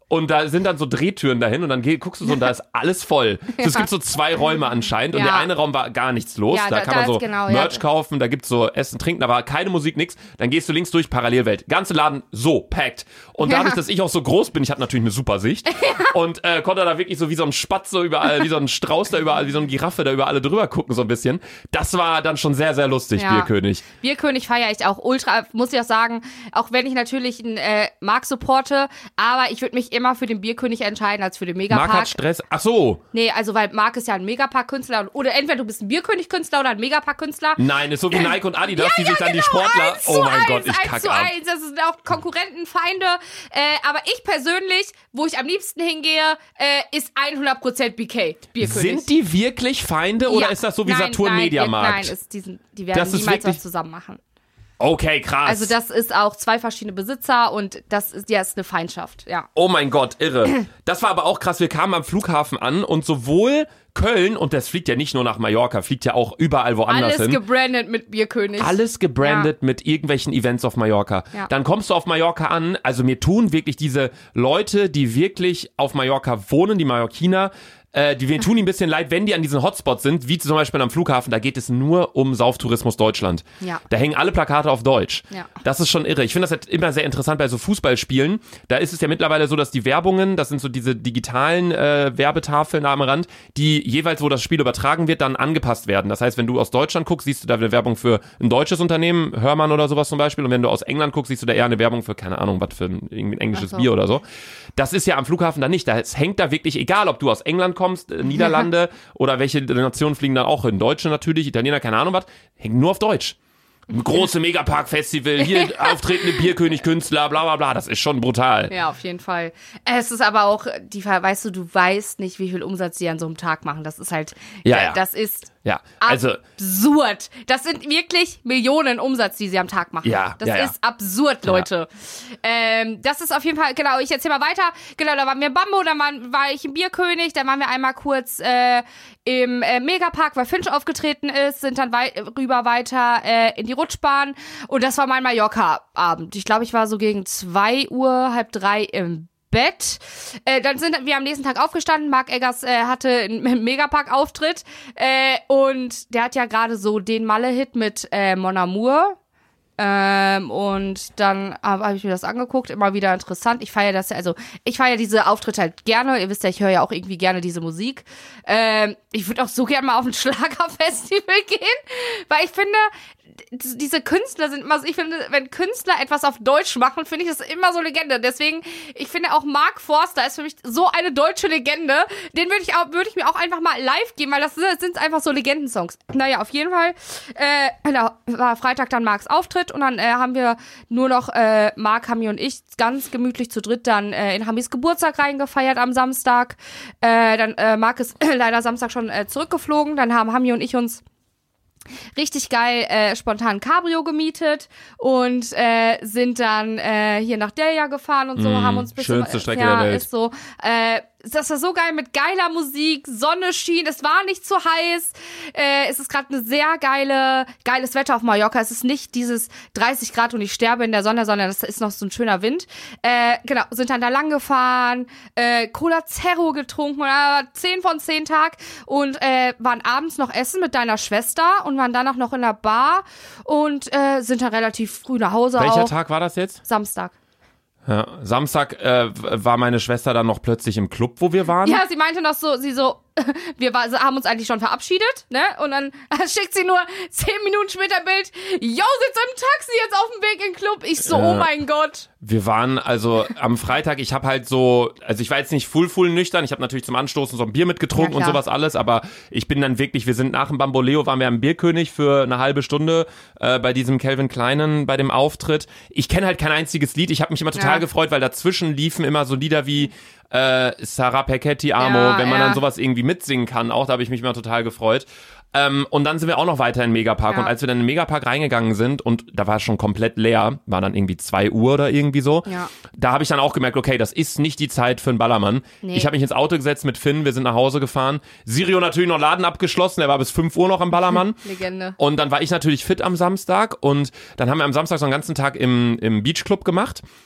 Und da sind dann so Drehtüren dahin und dann guckst du so und da ist alles voll. Ja. Es gibt so 2 Räume anscheinend und der eine Raum war gar nichts los. Ja, da kann man so genau, Merch kaufen, da gibt's so Essen, Trinken, da war keine Musik, nix. Dann gehst du links durch, Parallelwelt. Ganze Laden so, packed. Und dadurch, dass ich auch so groß bin, ich hatte natürlich eine super Sicht und konnte da wirklich so wie so ein Spatz so überall, wie so ein Strauß da überall, wie so eine Giraffe da über alle drüber gucken so ein bisschen. Das war dann schon sehr, sehr lustig, Bierkönig. Bierkönig feiere ich auch ultra, muss ich auch sagen, auch wenn ich natürlich einen Marc supporte, aber ich würde mich immer für den Bierkönig entscheiden als für den Megapark. Marc hat Stress. Ach so. Nee, also weil Marc ist ja ein Megapark-Künstler oder entweder du bist ein Bierkönig-Künstler oder ein Megapark-Künstler. Nein, ist so wie Nike und Adidas, die sich dann die Sportler... Oh mein Gott, ich kacke ab. 1:1, das sind auch Konkurrenten, Feinde. Aber ich persönlich, wo ich am liebsten hingehe, ist 100% BK, Bierkönig. Sind die wirklich Feinde oder ist das so wie Saturn Mediamarkt? Nein, die werden niemals was zusammen machen. Okay, krass. Also das ist auch 2 verschiedene Besitzer und das ist eine Feindschaft, ja. Oh mein Gott, irre. Das war aber auch krass, wir kamen am Flughafen an und sowohl Köln, und das fliegt ja nicht nur nach Mallorca, fliegt ja auch überall woanders hin. Alles gebrandet mit Bierkönig. Alles gebrandet mit irgendwelchen Events auf Mallorca. Ja. Dann kommst du auf Mallorca an, also mir tun wirklich diese Leute, die wirklich auf Mallorca wohnen, die Mallorquiner, wir tun ihnen ein bisschen leid, wenn die an diesen Hotspots sind, wie zum Beispiel am Flughafen, da geht es nur um Sauftourismus Deutschland. Ja. Da hängen alle Plakate auf Deutsch. Ja. Das ist schon irre. Ich finde das halt immer sehr interessant bei so Fußballspielen. Da ist es ja mittlerweile so, dass die Werbungen, das sind so diese digitalen Werbetafeln da am Rand, die jeweils, wo das Spiel übertragen wird, dann angepasst werden. Das heißt, wenn du aus Deutschland guckst, siehst du da eine Werbung für ein deutsches Unternehmen, Hörmann oder sowas zum Beispiel. Und wenn du aus England guckst, siehst du da eher eine Werbung für, keine Ahnung, was für ein englisches Bier oder so. Das ist ja am Flughafen dann nicht. Es hängt da wirklich, egal ob du aus England kommst, Niederlande oder welche Nationen fliegen dann auch hin. Deutsche natürlich, Italiener, keine Ahnung was, hängt nur auf Deutsch. Große Megapark-Festival, hier auftretende Bierkönig-Künstler, bla bla bla, das ist schon brutal. Ja, auf jeden Fall. Es ist aber auch, weißt du weißt nicht, wie viel Umsatz die an so einem Tag machen. Das ist halt, das ist absurd. Das sind wirklich Millionen Umsatz, die sie am Tag machen. Das ist absurd, Leute. Ja. Das ist auf jeden Fall, genau, ich erzähl mal weiter. Genau, da waren wir in Bambo, dann war ich im Bierkönig, dann waren wir einmal kurz im Megapark, weil Finch aufgetreten ist, sind dann rüber weiter in die Rutschbahn und das war mein Mallorca-Abend. Ich glaube, ich war so gegen 2 Uhr, 2:30 im Bett. Dann sind wir am nächsten Tag aufgestanden. Marc Eggers hatte einen Megapark-Auftritt und der hat ja gerade so den Malle-Hit mit Mon Amour. Und dann habe ich mir das angeguckt, immer wieder interessant. Ich feiere diese Auftritte halt gerne. Ihr wisst ja, ich höre ja auch irgendwie gerne diese Musik. Ich würde auch so gerne mal auf ein Schlagerfestival gehen, weil ich finde, diese Künstler sind immer so, ich finde, wenn Künstler etwas auf Deutsch machen, finde ich das immer so Legende. Deswegen, ich finde auch Mark Forster ist für mich so eine deutsche Legende. Den würde ich mir auch einfach mal live geben, weil das sind einfach so Legendensongs. Naja, auf jeden Fall. Da war Freitag dann Marks Auftritt und dann haben wir nur noch Marc, Hami und ich ganz gemütlich zu dritt dann in Hamis Geburtstag reingefeiert am Samstag. Dann Marc ist leider Samstag schon zurückgeflogen. Dann haben Hami und ich uns richtig geil spontan Cabrio gemietet und sind dann hier nach Delia gefahren und so, haben uns ein bisschen... Schönste Strecke der Welt. Ist so, das war so geil mit geiler Musik, Sonne schien, es war nicht zu heiß, es ist gerade eine sehr geiles Wetter auf Mallorca, es ist nicht dieses 30 Grad und ich sterbe in der Sonne, sondern es ist noch so ein schöner Wind. Genau, sind dann da lang gefahren, Cola Zero getrunken, 10 von 10 Tag und waren abends noch essen mit deiner Schwester und waren danach noch in der Bar und sind dann relativ früh nach Hause. Welcher Tag war das jetzt? Samstag. Ja, Samstag war meine Schwester dann noch plötzlich im Club, wo wir waren. Ja, sie meinte noch so, wir haben uns eigentlich schon verabschiedet, ne? Und dann schickt sie nur 10 Minuten später ein Bild, yo, sitzt im Taxi jetzt auf dem Weg in den Club. Ich so, oh mein Gott. Wir waren also am Freitag, ich habe halt so, also ich war jetzt nicht full nüchtern, ich habe natürlich zum Anstoßen so ein Bier mitgetrunken und sowas alles, aber ich bin dann wirklich, wir sind nach dem Bamboleo, waren wir am Bierkönig für eine halbe Stunde bei diesem Calvin Kleinen, bei dem Auftritt. Ich kenne halt kein einziges Lied, ich habe mich immer total gefreut, weil dazwischen liefen immer so Lieder wie Sarah Perchetti, Amo, wenn man dann sowas irgendwie mitsingen kann, auch da habe ich mich immer total gefreut. Und dann sind wir auch noch weiter in den Megapark und als wir dann in den Megapark reingegangen sind und da war es schon komplett leer, war dann irgendwie 2 Uhr oder irgendwie so, da habe ich dann auch gemerkt, okay, das ist nicht die Zeit für einen Ballermann. Nee. Ich habe mich ins Auto gesetzt mit Finn, wir sind nach Hause gefahren, Sirio natürlich noch Laden abgeschlossen, er war bis 5 Uhr noch am Ballermann. Legende. Und dann war ich natürlich fit am Samstag und dann haben wir am Samstag so einen ganzen Tag im Beachclub gemacht.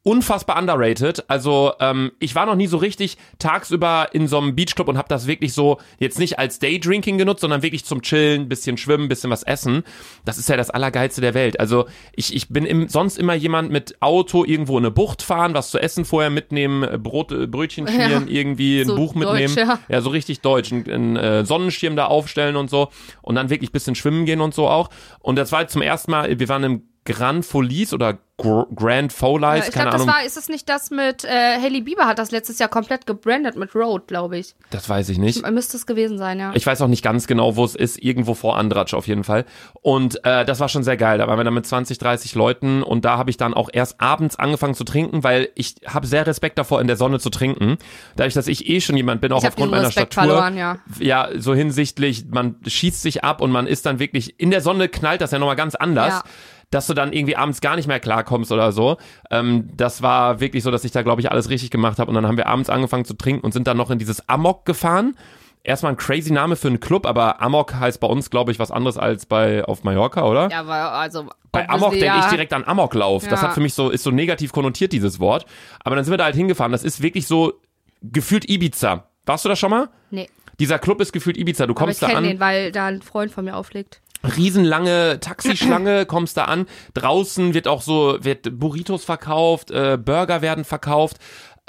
unfassbar underrated. Also ich war noch nie so richtig tagsüber in so einem Beachclub und habe das wirklich so jetzt nicht als Daydrinking genutzt, sondern wirklich zum Chillen, bisschen schwimmen, bisschen was essen. Das ist ja das Allergeilste der Welt. Also ich bin sonst immer jemand mit Auto irgendwo in eine Bucht fahren, was zu essen vorher mitnehmen, Brötchen schmieren, irgendwie ein so Buch mitnehmen. Deutsch, ja, so richtig deutsch. Einen Sonnenschirm da aufstellen und so. Und dann wirklich bisschen schwimmen gehen und so auch. Und das war jetzt zum ersten Mal, wir waren im Grand Folies oder Grand Folies, ich keine glaube, Ahnung. ist es nicht das mit Hailey Bieber hat das letztes Jahr komplett gebrandet mit Road, glaube ich. Das weiß ich nicht. Müsste es gewesen sein, ja. Ich weiß auch nicht ganz genau, wo es ist. Irgendwo vor Andratsch auf jeden Fall. Und das war schon sehr geil. Da waren wir dann mit 20, 30 Leuten und da habe ich dann auch erst abends angefangen zu trinken, weil ich habe sehr Respekt davor, in der Sonne zu trinken. Dadurch, dass ich schon jemand bin, auch aufgrund meiner Statur. Verloren, ja. Ja, so hinsichtlich, man schießt sich ab und man ist dann wirklich, in der Sonne knallt das ja nochmal ganz anders. Ja. Dass du dann irgendwie abends gar nicht mehr klarkommst oder so. Das war wirklich so, dass ich da, glaube ich, alles richtig gemacht habe. Und dann haben wir abends angefangen zu trinken und sind dann noch in dieses Amok gefahren. Erstmal ein crazy Name für einen Club, aber Amok heißt bei uns, glaube ich, was anderes als auf Mallorca, oder? Ja, aber also bei Amok denke ich direkt an Amoklauf. Ja. Das hat für mich ist so negativ konnotiert, dieses Wort. Aber dann sind wir da halt hingefahren. Das ist wirklich so gefühlt Ibiza. Warst du da schon mal? Nee. Dieser Club ist gefühlt Ibiza. Du kommst aber ich da an. kenne den, weil da ein Freund von mir auflegt. Riesenlange Taxischlange, kommst da an, draußen wird Burritos verkauft, Burger werden verkauft,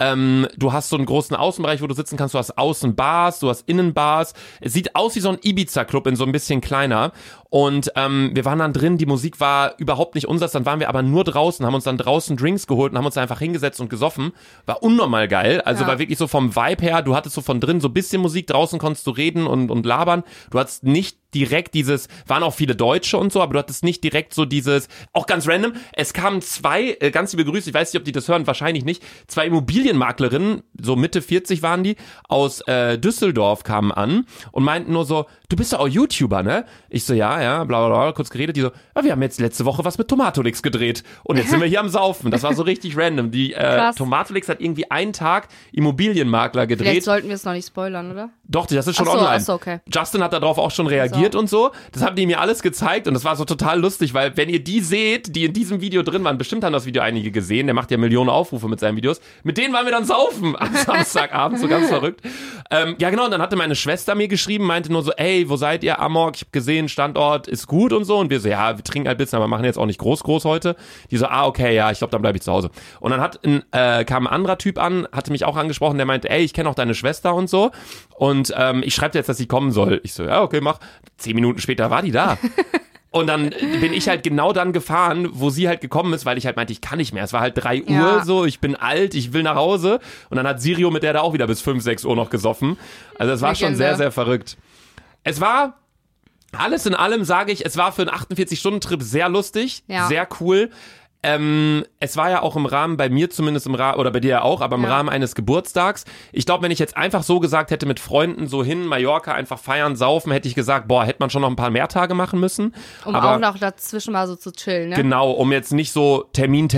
du hast so einen großen Außenbereich, wo du sitzen kannst, du hast Außenbars, du hast Innenbars, es sieht aus wie so ein Ibiza-Club in so ein bisschen kleiner und wir waren dann drin, die Musik war überhaupt nicht unseres, dann waren wir aber nur draußen, haben uns dann draußen Drinks geholt und haben uns da einfach hingesetzt und gesoffen, war unnormal geil, also war wirklich so vom Vibe her, du hattest so von drin so ein bisschen Musik, draußen konntest du reden und labern, du hattest nicht direkt waren auch viele Deutsche und so, aber du hattest nicht direkt so dieses, auch ganz random, es kamen zwei, ganz liebe Grüße, ich weiß nicht, ob die das hören, wahrscheinlich nicht, zwei Immobilienmaklerinnen, so Mitte 40 waren die, aus Düsseldorf kamen an und meinten nur so, du bist doch auch YouTuber, ne? Ich so, ja, bla bla bla, kurz geredet, die so, ja, wir haben jetzt letzte Woche was mit Tomatolix gedreht und jetzt sind wir hier am Saufen, das war so richtig random, die Tomatolix hat irgendwie einen Tag Immobilienmakler gedreht. Vielleicht sollten wir es noch nicht spoilern, oder? Doch, das ist schon online. Achso, okay. Justin hat darauf auch schon reagiert und so. Das haben die mir alles gezeigt und das war so total lustig, weil wenn ihr die seht, die in diesem Video drin waren, bestimmt haben das Video einige gesehen, der macht ja Millionen Aufrufe mit seinen Videos, mit denen waren wir dann saufen am Samstagabend, so ganz verrückt. Ja genau, und dann hatte meine Schwester mir geschrieben, meinte nur so, ey, wo seid ihr, Amok? Ich hab gesehen, Standort ist gut und so und wir so, ja, wir trinken halt ein bisschen, aber machen jetzt auch nicht groß heute. Die so, okay, ja, ich glaube, dann bleibe ich zu Hause. Und dann kam ein anderer Typ an, hatte mich auch angesprochen, der meinte, ey, ich kenne auch deine Schwester und so und ich schreibe dir jetzt, dass sie kommen soll. Ich so, ja, okay, mach. 10 Minuten später war die da. Und dann bin ich halt genau dann gefahren, wo sie halt gekommen ist, weil ich halt meinte, ich kann nicht mehr. Es war halt 3 Uhr so, ich bin alt, ich will nach Hause. Und dann hat Sirio mit der da auch wieder bis 5, 6 Uhr noch gesoffen. Also es war schon sehr, sehr verrückt. Es war, alles in allem sage ich, es war für einen 48-Stunden-Trip sehr lustig, sehr cool. Es war ja auch im Rahmen, bei mir zumindest oder bei dir ja auch, aber im Rahmen eines Geburtstags. Ich glaube, wenn ich jetzt einfach so gesagt hätte, mit Freunden so hin, Mallorca, einfach feiern, saufen, hätte ich gesagt, boah, hätte man schon noch ein paar mehr Tage machen müssen. Aber auch noch dazwischen mal so zu chillen, ne? Genau, um jetzt nicht so Termin,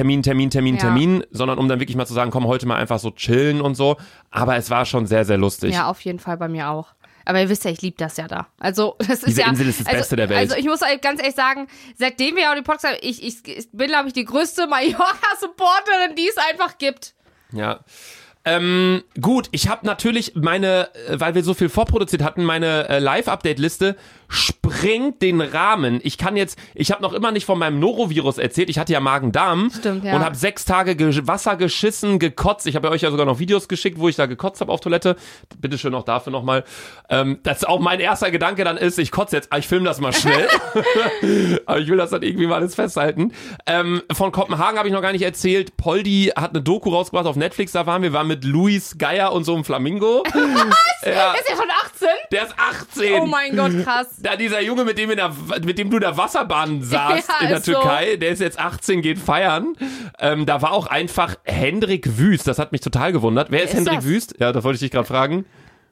sondern um dann wirklich mal zu sagen, komm, heute mal einfach so chillen und so. Aber es war schon sehr, sehr lustig. Ja, auf jeden Fall bei mir auch. Aber ihr wisst ja, ich liebe das ja da. Also, das ist Diese Insel ist das Beste der Welt. Also, ich muss halt ganz ehrlich sagen, seitdem wir ja auch die Podcast haben, ich bin, glaube ich, die größte Mallorca-Supporterin, die es einfach gibt. Ja. Gut, ich habe natürlich weil wir so viel vorproduziert hatten, meine Live-Update-Liste sprengt den Rahmen. Ich habe noch immer nicht von meinem Norovirus erzählt. Ich hatte ja Magen-Darm. Stimmt, ja. Und habe 6 Tage Wasser geschissen, gekotzt. Ich habe euch ja sogar noch Videos geschickt, wo ich da gekotzt habe auf Toilette. Bitteschön auch dafür nochmal. Das auch mein erster Gedanke dann ist, ich kotze jetzt, ich filme das mal schnell. Aber ich will das dann irgendwie mal alles festhalten. Von Kopenhagen habe ich noch gar nicht erzählt. Poldi hat eine Doku rausgebracht auf Netflix, wir waren mit Luis Geier und so einem Flamingo. Was? Ja. Ist der schon 18? Der ist 18. Oh mein Gott, krass. Da dieser Junge, mit dem du in der Wasserbahn saßt in der Türkei, der ist jetzt 18, geht feiern. Da war auch einfach Hendrik Wüst, das hat mich total gewundert. Wer ist Hendrik Wüst? Ja, da wollte ich dich gerade fragen.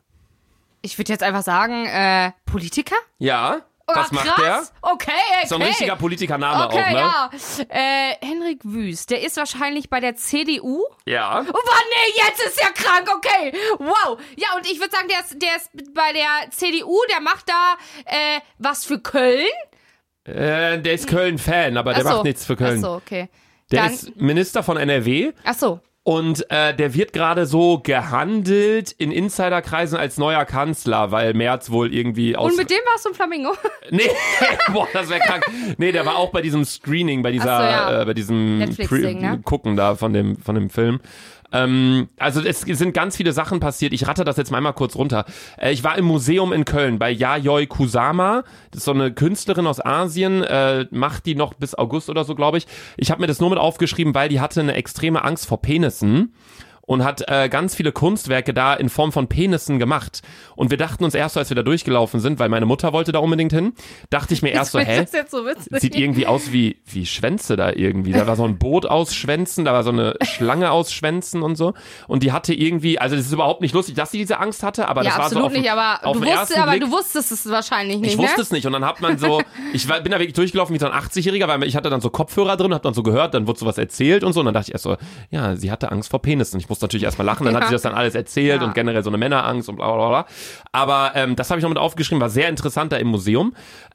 Ich würde jetzt einfach sagen, Politiker? Ja. Was macht der? Okay. So ein richtiger Politikername auch, ne? Ja. Hendrik Wüst, der ist wahrscheinlich bei der CDU. Ja. Oh, nee, jetzt ist er krank, okay. Wow. Ja, und ich würde sagen, der ist bei der CDU, der macht da was für Köln. Der ist Köln-Fan, aber der macht nichts für Köln. Achso, okay. Der Dann- ist Minister von NRW. Ach so. Und der wird gerade so gehandelt in Insiderkreisen als neuer Kanzler, weil Merz wohl irgendwie aus... Und mit dem warst du im Flamingo? Nee, boah, das wäre krank. Nee, der war auch bei diesem Screening, bei dieser, Ach so, ja. bei diesem Netflix-Ding, ne? Gucken da von dem Film. Also es sind ganz viele Sachen passiert. Ich ratter das jetzt mal einmal kurz runter. Ich war im Museum in Köln bei Yayoi Kusama. Das ist so eine Künstlerin aus Asien. Macht die noch bis August oder so, glaube ich. Ich habe mir das nur mit aufgeschrieben, weil die hatte eine extreme Angst vor Penissen. Und hat ganz viele Kunstwerke da in Form von Penissen gemacht. Und wir dachten uns erst so, als wir da durchgelaufen sind, weil meine Mutter wollte da unbedingt hin, dachte ich mir erst so, hä? Das ist jetzt so witzig. Sieht irgendwie aus wie Schwänze da irgendwie. Da war so ein Boot aus Schwänzen, da war so eine Schlange aus Schwänzen und so. Und die hatte irgendwie, also das ist überhaupt nicht lustig, dass sie diese Angst hatte, aber Ja, das war so absolut nicht, aber du Blick. wusstest es wahrscheinlich nicht, Ich wusste es nicht und dann hat man so, bin da wirklich durchgelaufen wie so ein 80-Jähriger, weil ich hatte dann so Kopfhörer drin, hab dann so gehört, dann wurde sowas erzählt und so und dann dachte ich erst so, ja, sie hatte Angst vor Penissen. Ich musste natürlich erstmal lachen, dann hat sie das dann alles erzählt und generell so eine Männerangst und bla bla bla. Aber das habe ich noch mit aufgeschrieben, war sehr interessant da im Museum.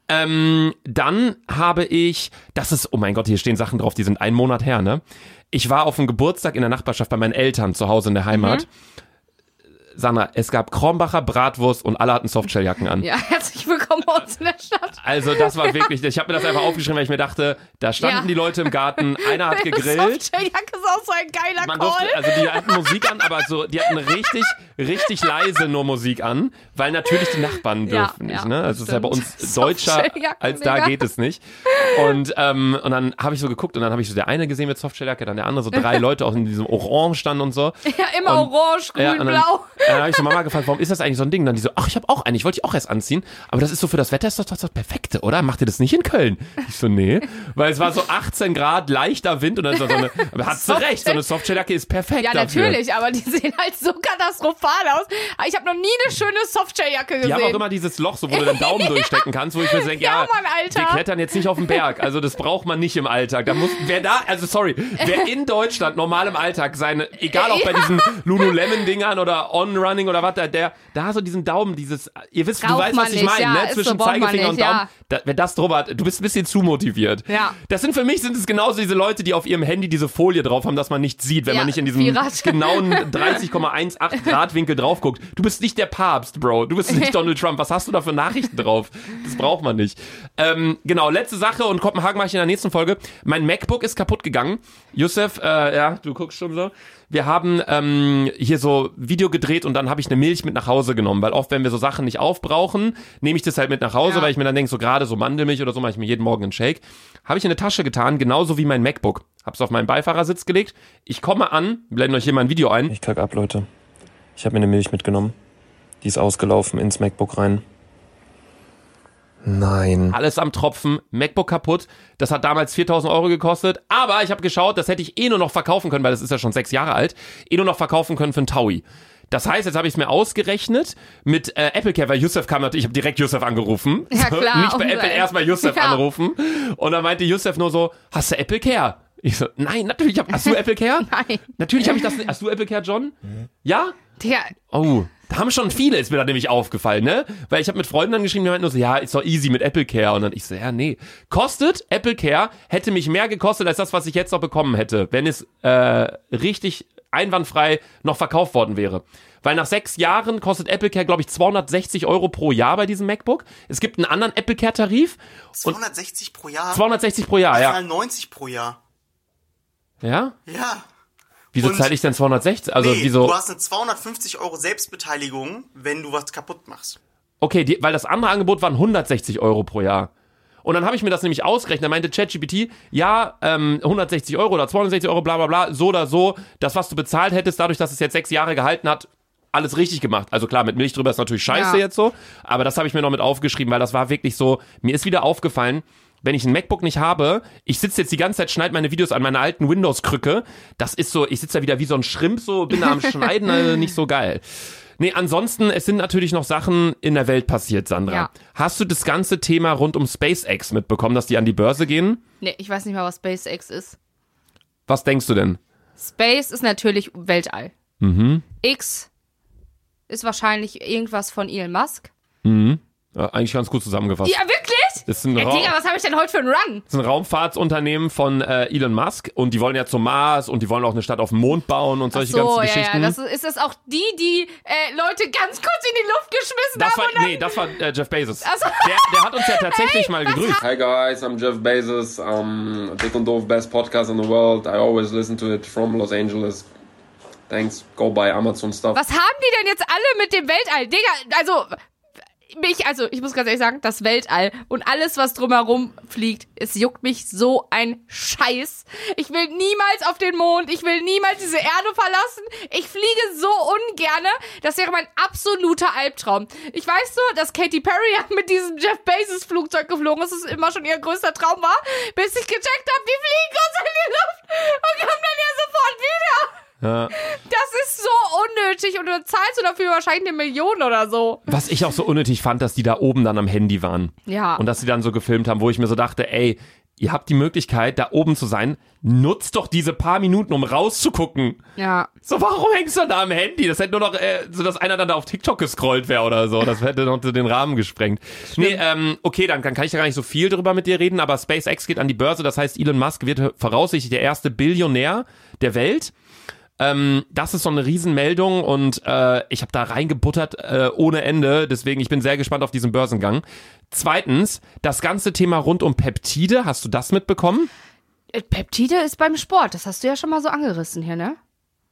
Dann habe ich, das ist, oh mein Gott, hier stehen Sachen drauf, die sind 1 Monat her, ne? Ich war auf einem Geburtstag in der Nachbarschaft bei meinen Eltern zu Hause in der Heimat. Sandra, es gab Kronbacher, Bratwurst und alle hatten Softshelljacken an. Ja, herzlich willkommen bei uns in der Stadt. Also das war wirklich, ich habe mir das einfach aufgeschrieben, weil ich mir dachte, da standen die Leute im Garten, einer hat gegrillt. Softshelljacke ist auch so ein geiler Man Call. durfte, also die hatten Musik an, aber so, die hatten richtig leise nur Musik an, weil natürlich die Nachbarn dürfen nicht, ne? Also es ist ja bei uns deutscher, Softshelljacken, als da Digga. geht es nicht. Und dann habe ich so geguckt und dann habe ich so der eine gesehen mit Softshelljacke, dann der andere, so 3 Leute auch in diesem Orange standen und so. Ja, immer Und- orange, grün, Ja, und blau. Dann habe ich so Mama gefragt, warum ist das eigentlich so ein Ding? Dann die so, ach, ich habe auch eine, ich wollte die auch erst anziehen, aber das ist so für das Wetter, ist das das Perfekte, oder? Macht ihr das nicht in Köln? Ich so, nee, weil es war so 18 Grad, leichter Wind und dann so eine, aber hat sie recht, so eine Softshelljacke ist perfekt Ja, dafür. natürlich, aber die sehen halt so katastrophal aus. Aber ich habe noch nie eine schöne Softshelljacke gesehen. Die haben auch immer dieses Loch, so wo du den Daumen durchstecken kannst, wo ich mir so denke, Ja, Mann, Alter. wir klettern jetzt nicht auf den Berg, also das braucht man nicht im Alltag. Wer in Deutschland normal im Alltag seine, egal auch bei diesen Lululemon-Dingern oder On-Running oder was, da so diesen Daumen, ihr wisst, du Braucht weißt, man was ich nicht, meine, ja, ne? ist so, Zwischen braucht man Zeigefinger und nicht, Daumen. ja. Wenn das drüber hat, du bist ein bisschen zu motiviert. Ja. Für mich sind es genauso diese Leute, die auf ihrem Handy diese Folie drauf haben, dass man nicht sieht, wenn Ja, man nicht in diesem Pirat. genauen 30,18 Grad Winkel drauf guckt. Du bist nicht der Papst, Bro. Du bist nicht Donald Trump. Was hast du da für Nachrichten drauf? Das braucht man nicht. Genau, letzte Sache und Kopenhagen mache ich in der nächsten Folge. Mein MacBook ist kaputt gegangen. Yusuf, ja, du guckst schon so. Wir haben hier so Video gedreht und dann habe ich eine Milch mit nach Hause genommen, weil oft, wenn wir so Sachen nicht aufbrauchen, nehme ich das halt mit nach Hause, weil ich mir dann denke, so gerade so Mandelmilch oder so mache ich mir jeden Morgen einen Shake. Habe ich in eine Tasche getan, genauso wie mein MacBook. Hab's auf meinen Beifahrersitz gelegt. Ich komme an, blenden euch hier mal ein Video ein. Ich kack ab, Leute. Ich habe mir eine Milch mitgenommen. Die ist ausgelaufen ins MacBook rein. Nein. Alles am Tropfen, MacBook kaputt. Das hat damals 4.000 Euro gekostet. Aber ich habe geschaut, das hätte ich nur noch verkaufen können, weil das ist ja schon 6 Jahre alt. Nur noch verkaufen können für einen Taui. Das heißt, jetzt habe ich es mir ausgerechnet mit AppleCare, weil Yusuf kam natürlich, ich habe direkt Yusuf angerufen. Ja, klar. Nicht bei Apple, erstmal Yusuf anrufen. Und dann meinte Yusuf nur so, hast du AppleCare? Ich so, nein, natürlich, hast du AppleCare? Nein. Natürlich habe ich das nicht. Hast du AppleCare, John? Ja? Der, Oh, da haben schon viele, ist mir da nämlich aufgefallen, ne? Weil ich habe mit Freunden dann geschrieben, die meinten nur so, ja, ist doch easy mit AppleCare. Und dann ich so, ja, nee. Kostet AppleCare, hätte mich mehr gekostet als das, was ich jetzt noch bekommen hätte, wenn es richtig einwandfrei noch verkauft worden wäre. Weil nach 6 Jahren kostet AppleCare, glaube ich, 260 Euro pro Jahr bei diesem MacBook. Es gibt einen anderen AppleCare-Tarif. 260 pro Jahr? 260 pro Jahr, Ich ja. zahle 90 pro Jahr. Ja? Ja. Wieso Und- zahle ich denn 260? Also, Nee, wieso? du hast eine 250 Euro Selbstbeteiligung, wenn du was kaputt machst. Okay, weil das andere Angebot waren 160 Euro pro Jahr. Und dann habe ich mir das nämlich ausgerechnet, da meinte ChatGPT, ja, 160 Euro oder 260 Euro, bla bla bla, so oder so, das, was du bezahlt hättest, dadurch, dass es jetzt 6 Jahre gehalten hat, alles richtig gemacht. Also klar, mit Milch drüber ist natürlich scheiße jetzt so, aber das habe ich mir noch mit aufgeschrieben, weil das war wirklich so, mir ist wieder aufgefallen, wenn ich ein MacBook nicht habe, ich sitze jetzt die ganze Zeit, schneide meine Videos an meiner alten Windows-Krücke, das ist so, ich sitze da wieder wie so ein Schrimp, so, bin da am Schneiden, also nicht so geil. Nee, ansonsten, es sind natürlich noch Sachen in der Welt passiert, Sandra. Ja. Hast du das ganze Thema rund um SpaceX mitbekommen, dass die an die Börse gehen? nee, ich weiß nicht mal, was SpaceX ist. Was denkst du denn? Space ist natürlich Weltall. X ist wahrscheinlich irgendwas von Elon Musk. Ja, eigentlich ganz gut zusammengefasst. Ja, wirklich? Ist ein Digga, was habe ich denn heute für einen Run? Das ist ein Raumfahrtsunternehmen von Elon Musk und die wollen ja zum Mars und die wollen auch eine Stadt auf dem Mond bauen und solche ganzen Geschichten. Ja. Ist das auch die Leute ganz kurz in die Luft geschmissen haben? Das war Jeff Bezos. Ach so. Der hat uns ja tatsächlich mal gegrüßt. Hi guys, I'm Jeff Bezos. Dick und Doof, best podcast in the world. I always listen to it from Los Angeles. Thanks, go buy Amazon stuff. Was haben die denn jetzt alle mit dem Weltall? Digga, ich muss ganz ehrlich sagen, das Weltall und alles, was drumherum fliegt, es juckt mich so ein Scheiß. Ich will niemals auf den Mond, ich will niemals diese Erde verlassen. Ich fliege so ungerne. Das wäre mein absoluter Albtraum. Ich weiß so, dass Katy Perry mit diesem Jeff Bezos Flugzeug geflogen ist, das immer schon ihr größter Traum war, bis ich gecheckt habe, die fliegen kurz in die Luft und kommen dann ja sofort wieder. Ja. Das ist so unnötig und du zahlst du dafür wahrscheinlich 1 Million oder so. Was ich auch so unnötig fand, dass die da oben dann am Handy waren. Ja. Und dass sie dann so gefilmt haben, wo ich mir so dachte, ey, ihr habt die Möglichkeit, da oben zu sein, nutzt doch diese paar Minuten, um rauszugucken. Ja. So, warum hängst du da am Handy? Das hätte nur noch, so dass einer dann da auf TikTok gescrollt wäre oder so. Das hätte noch den Rahmen gesprengt. Nee, okay, dann kann ich ja gar nicht so viel drüber mit dir reden, aber SpaceX geht an die Börse, das heißt, Elon Musk wird voraussichtlich der erste Billionär der Welt. Das ist so eine Riesenmeldung und ich habe da reingebuttert ohne Ende, deswegen ich bin sehr gespannt auf diesen Börsengang. Zweitens, das ganze Thema rund um Peptide, hast du das mitbekommen? Peptide ist beim Sport, das hast du ja schon mal so angerissen hier, ne?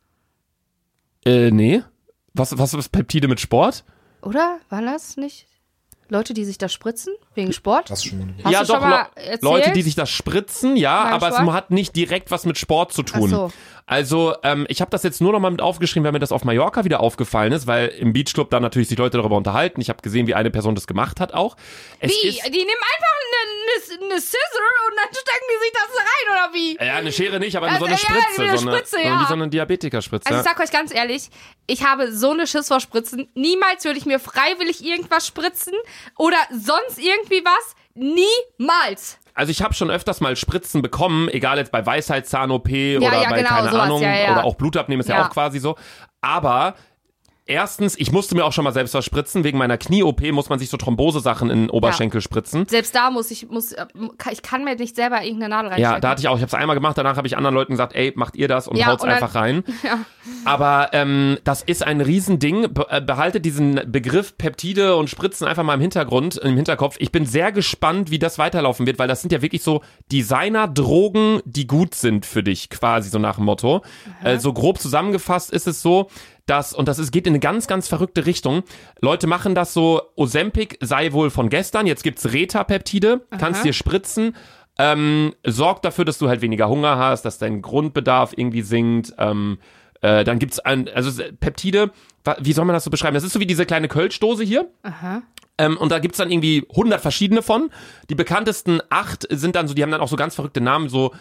Nee. Was ist Peptide mit Sport? Oder? Waren das nicht Leute, die sich das spritzen? Wegen Sport? Das schon. Hast Ja, du schon doch, mal erzählt? Leute, die sich das spritzen, ja, Beim aber Sport? es hat nicht direkt was mit Sport zu tun. Ach so. Also, ich habe das jetzt nur noch mal mit aufgeschrieben, weil mir das auf Mallorca wieder aufgefallen ist, weil im Beachclub dann natürlich sich Leute darüber unterhalten. Ich habe gesehen, wie eine Person das gemacht hat auch. Wie? Die nehmen einfach eine Scissor und dann stecken die sich das rein, oder wie? Ja, eine Schere nicht, aber Also, so eine ja, Spritze. wie eine so eine, Spritze, ja. Wie so eine Diabetikerspritze. Also ich sag euch ganz ehrlich, ich habe so eine Schiss vor Spritzen. Niemals würde ich mir freiwillig irgendwas spritzen oder sonst irgendwie was. Niemals. Also ich habe schon öfters mal Spritzen bekommen, egal jetzt bei Weisheitszahn-OP oder bei, genau, keine sowas, Ahnung, ja. oder auch Blutabnehmen ist ja Ja. auch quasi so. Aber erstens, ich musste mir auch schon mal selbst was spritzen. Wegen meiner Knie-OP muss man sich so Thrombosesachen in den Oberschenkel spritzen. Selbst da ich kann mir nicht selber irgendeine Nadel reinstecken. Ja, da hatte ich auch, ich habe es einmal gemacht, danach habe ich anderen Leuten gesagt, ey, macht ihr das und Ja, haut's und dann- einfach rein. Ja. Aber das ist ein Riesending. Behaltet diesen Begriff Peptide und Spritzen einfach mal im Hinterkopf. Ich bin sehr gespannt, wie das weiterlaufen wird, weil das sind ja wirklich so Designer-Drogen, die gut sind für dich, quasi so nach dem Motto. So grob zusammengefasst ist es so, geht in eine ganz, ganz verrückte Richtung. Leute machen das so, Ozempic sei wohl von gestern, jetzt gibt's Reta-Peptide, kannst dir spritzen, sorgt dafür, dass du halt weniger Hunger hast, dass dein Grundbedarf irgendwie sinkt, dann gibt's Peptide, wie soll man das so beschreiben? Das ist so wie diese kleine Kölschdose hier. Aha. Und da gibt's dann irgendwie 100 verschiedene von. Die bekanntesten 8 sind dann so, die haben dann auch so ganz verrückte Namen, so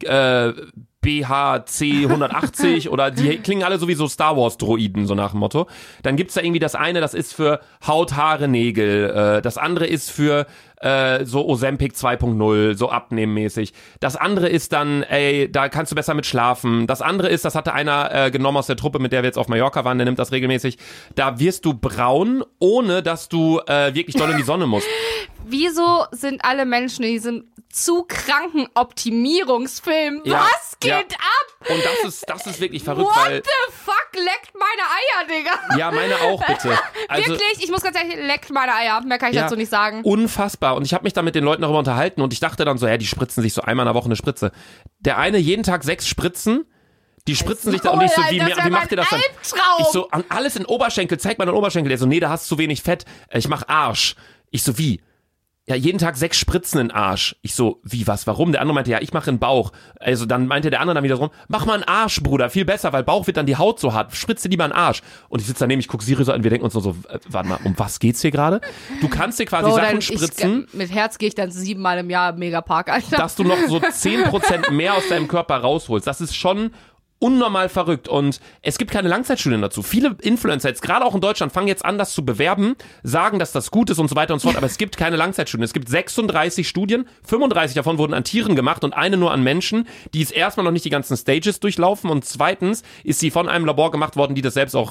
BHC 180 oder die klingen alle so wie so Star Wars Droiden, so nach dem Motto. Dann gibt's da irgendwie das eine, das ist für Haut, Haare, Nägel. Das andere ist für so Ozempic 2.0, so abnehmmäßig. Das andere ist dann, da kannst du besser mit schlafen. Das andere ist, das hatte einer genommen aus der Truppe, mit der wir jetzt auf Mallorca waren, der nimmt das regelmäßig. Da wirst du braun, ohne dass du wirklich doll in die Sonne musst. Wieso sind alle Menschen in diesem zu kranken Optimierungsfilm? Ja, Was geht ja. ab? Und das ist wirklich verrückt, What weil... the fuck? Leckt meine Eier, Digga. Ja, meine auch, bitte. Also, Wirklich? Ich muss ganz ehrlich, leckt meine Eier. Mehr kann ich ja, dazu nicht sagen. Unfassbar. Und ich habe mich da mit den Leuten darüber unterhalten und ich dachte dann so, die spritzen sich so einmal in der Woche eine Spritze. Der eine jeden Tag 6 Spritzen, die spritzen sich da und ich so, wie macht ihr das dann? Albtraum. Ich so, an alles in Oberschenkel, zeig mal den Oberschenkel. Der so, nee, da hast du zu wenig Fett. Ich mach Arsch. Ich so, wie? Ja, jeden Tag 6 Spritzen in den Arsch. Ich so, wie, was, warum? Der andere meinte, ja, ich mache in den Bauch. Also dann meinte der andere dann wieder so, mach mal einen Arsch, Bruder, viel besser, weil Bauch wird dann die Haut so hart. Spritze lieber einen Arsch. Und ich sitze daneben, ich gucke Siri so an, wir denken uns so, warte mal, um was geht's hier gerade? Du kannst dir quasi Sachen spritzen, mit Herz gehe ich dann 7-mal im Jahr im Megapark, Alter. dass du noch so 10% mehr aus deinem Körper rausholst. Das ist schon unnormal verrückt und es gibt keine Langzeitstudien dazu. Viele Influencer, jetzt gerade auch in Deutschland, fangen jetzt an, das zu bewerben, sagen, dass das gut ist und so weiter und so fort, aber es gibt keine Langzeitstudien. Es gibt 36 Studien, 35 davon wurden an Tieren gemacht und eine nur an Menschen, die es erstmal noch nicht die ganzen Stages durchlaufen und zweitens ist sie von einem Labor gemacht worden, die das selbst auch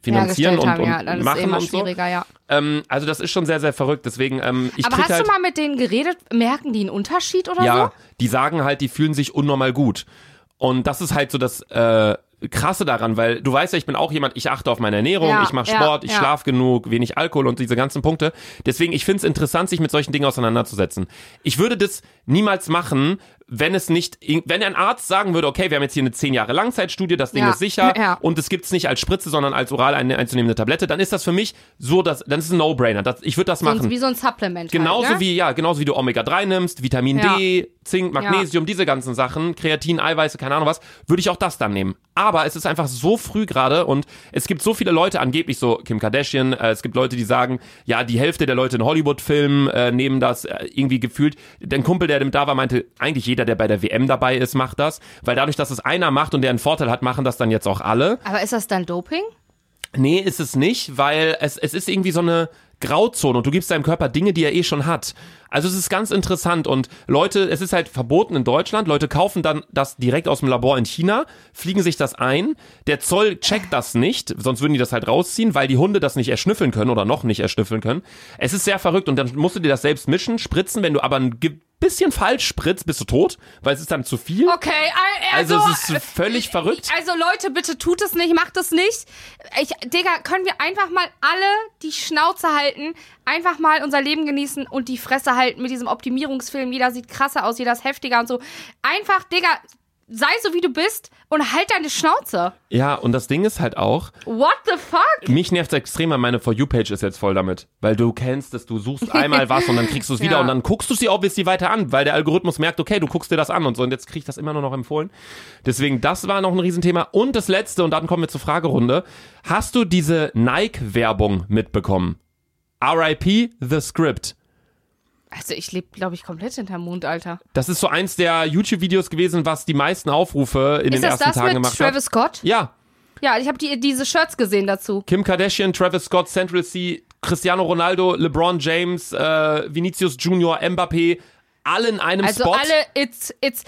finanzieren und dann ist machen immer und so. schwieriger, ja. Also das ist schon sehr, sehr verrückt. Deswegen, ich Aber krieg hast halt, du mal mit denen geredet? Merken die einen Unterschied oder ja, so? die sagen halt, die fühlen sich unnormal gut. Und das ist halt so das Krasse daran, weil du weißt ja, ich bin auch jemand, ich achte auf meine Ernährung, Ja, ich mache ja, Sport, ich ja. schlafe genug, wenig Alkohol und diese ganzen Punkte. Deswegen, ich finde es interessant, sich mit solchen Dingen auseinanderzusetzen. Ich würde das niemals machen, wenn ein Arzt sagen würde, okay, wir haben jetzt hier eine 10 Jahre Langzeitstudie, das Ding Ja, ist sicher ja. und es gibt's nicht als Spritze, sondern als oral einzunehmende Tablette, dann ist das für mich so, dann ist es ein No-Brainer. Ich würde das machen. Wie so ein Supplement. Genauso halt, ne? genauso wie du Omega-3 nimmst, Vitamin Ja. D, Zink, Magnesium, diese ganzen Sachen, Kreatin, Eiweiße, keine Ahnung was, würde ich auch das dann nehmen. Aber es ist einfach so früh gerade und es gibt so viele Leute, angeblich so Kim Kardashian, es gibt Leute, die sagen, ja, die Hälfte der Leute in Hollywood-Filmen nehmen das irgendwie gefühlt. Dein Kumpel, der da war, meinte, eigentlich jeder, der bei der WM dabei ist, macht das, weil dadurch, dass es einer macht und der einen Vorteil hat, machen das dann jetzt auch alle. Aber ist das dann Doping? Nee, ist es nicht, weil es ist irgendwie so eine Grauzone und du gibst deinem Körper Dinge, die er eh schon hat. Also es ist ganz interessant und Leute, es ist halt verboten in Deutschland, Leute kaufen dann das direkt aus dem Labor in China, fliegen sich das ein, der Zoll checkt das nicht, sonst würden die das halt rausziehen, weil die Hunde das nicht erschnüffeln können oder noch nicht erschnüffeln können. Es ist sehr verrückt und dann musst du dir das selbst mischen, spritzen, wenn du aber ein bisschen falsch spritzt, bist du tot, weil es ist dann zu viel. Okay, Also es ist völlig verrückt. Also Leute, bitte tut es nicht, macht es nicht. Digga, können wir einfach mal alle die Schnauze halten, einfach mal unser Leben genießen und die Fresse halten mit diesem Optimierungsfilm. Jeder sieht krasser aus, jeder ist heftiger und so. Einfach, Digga, sei so wie du bist und halt deine Schnauze. Ja, und das Ding ist halt auch, What the fuck? mich nervt es extrem, weil meine For You-Page ist jetzt voll damit. Weil du kennst es, du suchst einmal was und dann kriegst du es wieder Ja. und dann guckst du es dir obviously weiter an, weil der Algorithmus merkt, okay, du guckst dir das an und so und jetzt krieg ich das immer nur noch empfohlen. Deswegen, das war noch ein Riesenthema. Und das Letzte, und dann kommen wir zur Fragerunde. Hast du diese Nike-Werbung mitbekommen? RIP The Script. Also ich lebe, glaube ich, komplett hinterm Mond, Alter. Das ist so eins der YouTube-Videos gewesen, was die meisten Aufrufe in den Ist das ersten das Tagen mit gemacht Travis hat. Scott? Ja, Ja, ich habe diese Shirts gesehen dazu. Kim Kardashian, Travis Scott, Central C, Cristiano Ronaldo, LeBron James, Vinicius Junior, Mbappé, alle in einem Also Spot. alle, it's...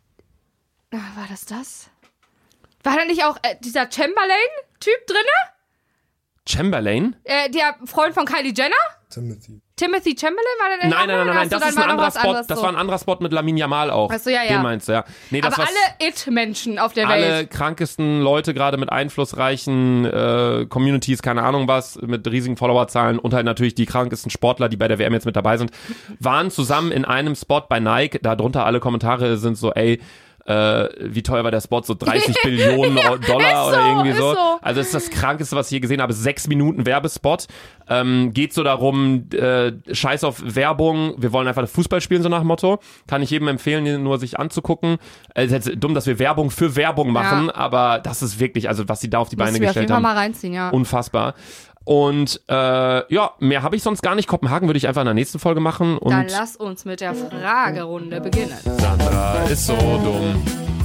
War das? War da nicht auch dieser Chamberlain-Typ drinne? Chamberlain? Der Freund von Kylie Jenner? Timothy Chamberlain war der Nein, das ist ein anderer Spot. Das war ein anderer Spot mit Lamine Yamal auch. Ach so, ja. Den meinst du, ja. Nee, das Aber war alle It-Menschen auf der alle Welt. krankesten Leute, gerade mit einflussreichen Communities, keine Ahnung was, mit riesigen Followerzahlen und halt natürlich die krankesten Sportler, die bei der WM jetzt mit dabei sind, waren zusammen in einem Spot bei Nike. Darunter alle Kommentare sind so, ey, wie teuer war der Spot? So 30 Billionen Dollar oder irgendwie so. ist so. Also das ist das Krankeste, was ich je gesehen habe. 6 Minuten Werbespot. Geht so darum, scheiß auf Werbung, wir wollen einfach Fußball spielen, so nach dem Motto. Kann ich jedem empfehlen, den nur sich anzugucken. Es ist jetzt dumm, dass wir Werbung für Werbung machen, aber das ist wirklich, also was sie da auf die Beine Müssen wir auf gestellt jeden Fall haben. mal reinziehen, ja. Unfassbar. Und ja, mehr habe ich sonst gar nicht. Kopenhagen würde ich einfach in der nächsten Folge machen. Und Dann lass uns mit der Fragerunde beginnen. Sandra ist so dumm.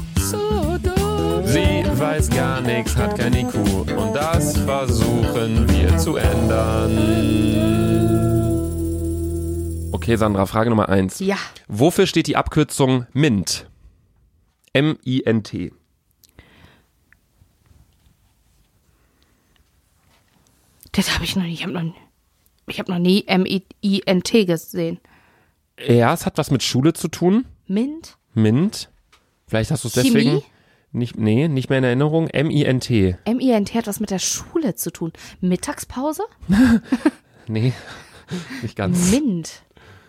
So dumm. Sie weiß gar nichts, hat kein IQ. Und das versuchen wir zu ändern. Okay, Sandra, Frage Nummer 1. Ja. Wofür steht die Abkürzung MINT? M-I-N-T. Das habe ich noch nicht. Ich habe noch nie M-I-N-T gesehen. Ja, es hat was mit Schule zu tun. Mint? MINT. Vielleicht hast du es Chemie? deswegen nicht mehr in Erinnerung. M-I-N-T. M-I-N-T hat was mit der Schule zu tun. Mittagspause? Nee, nicht ganz. Mint.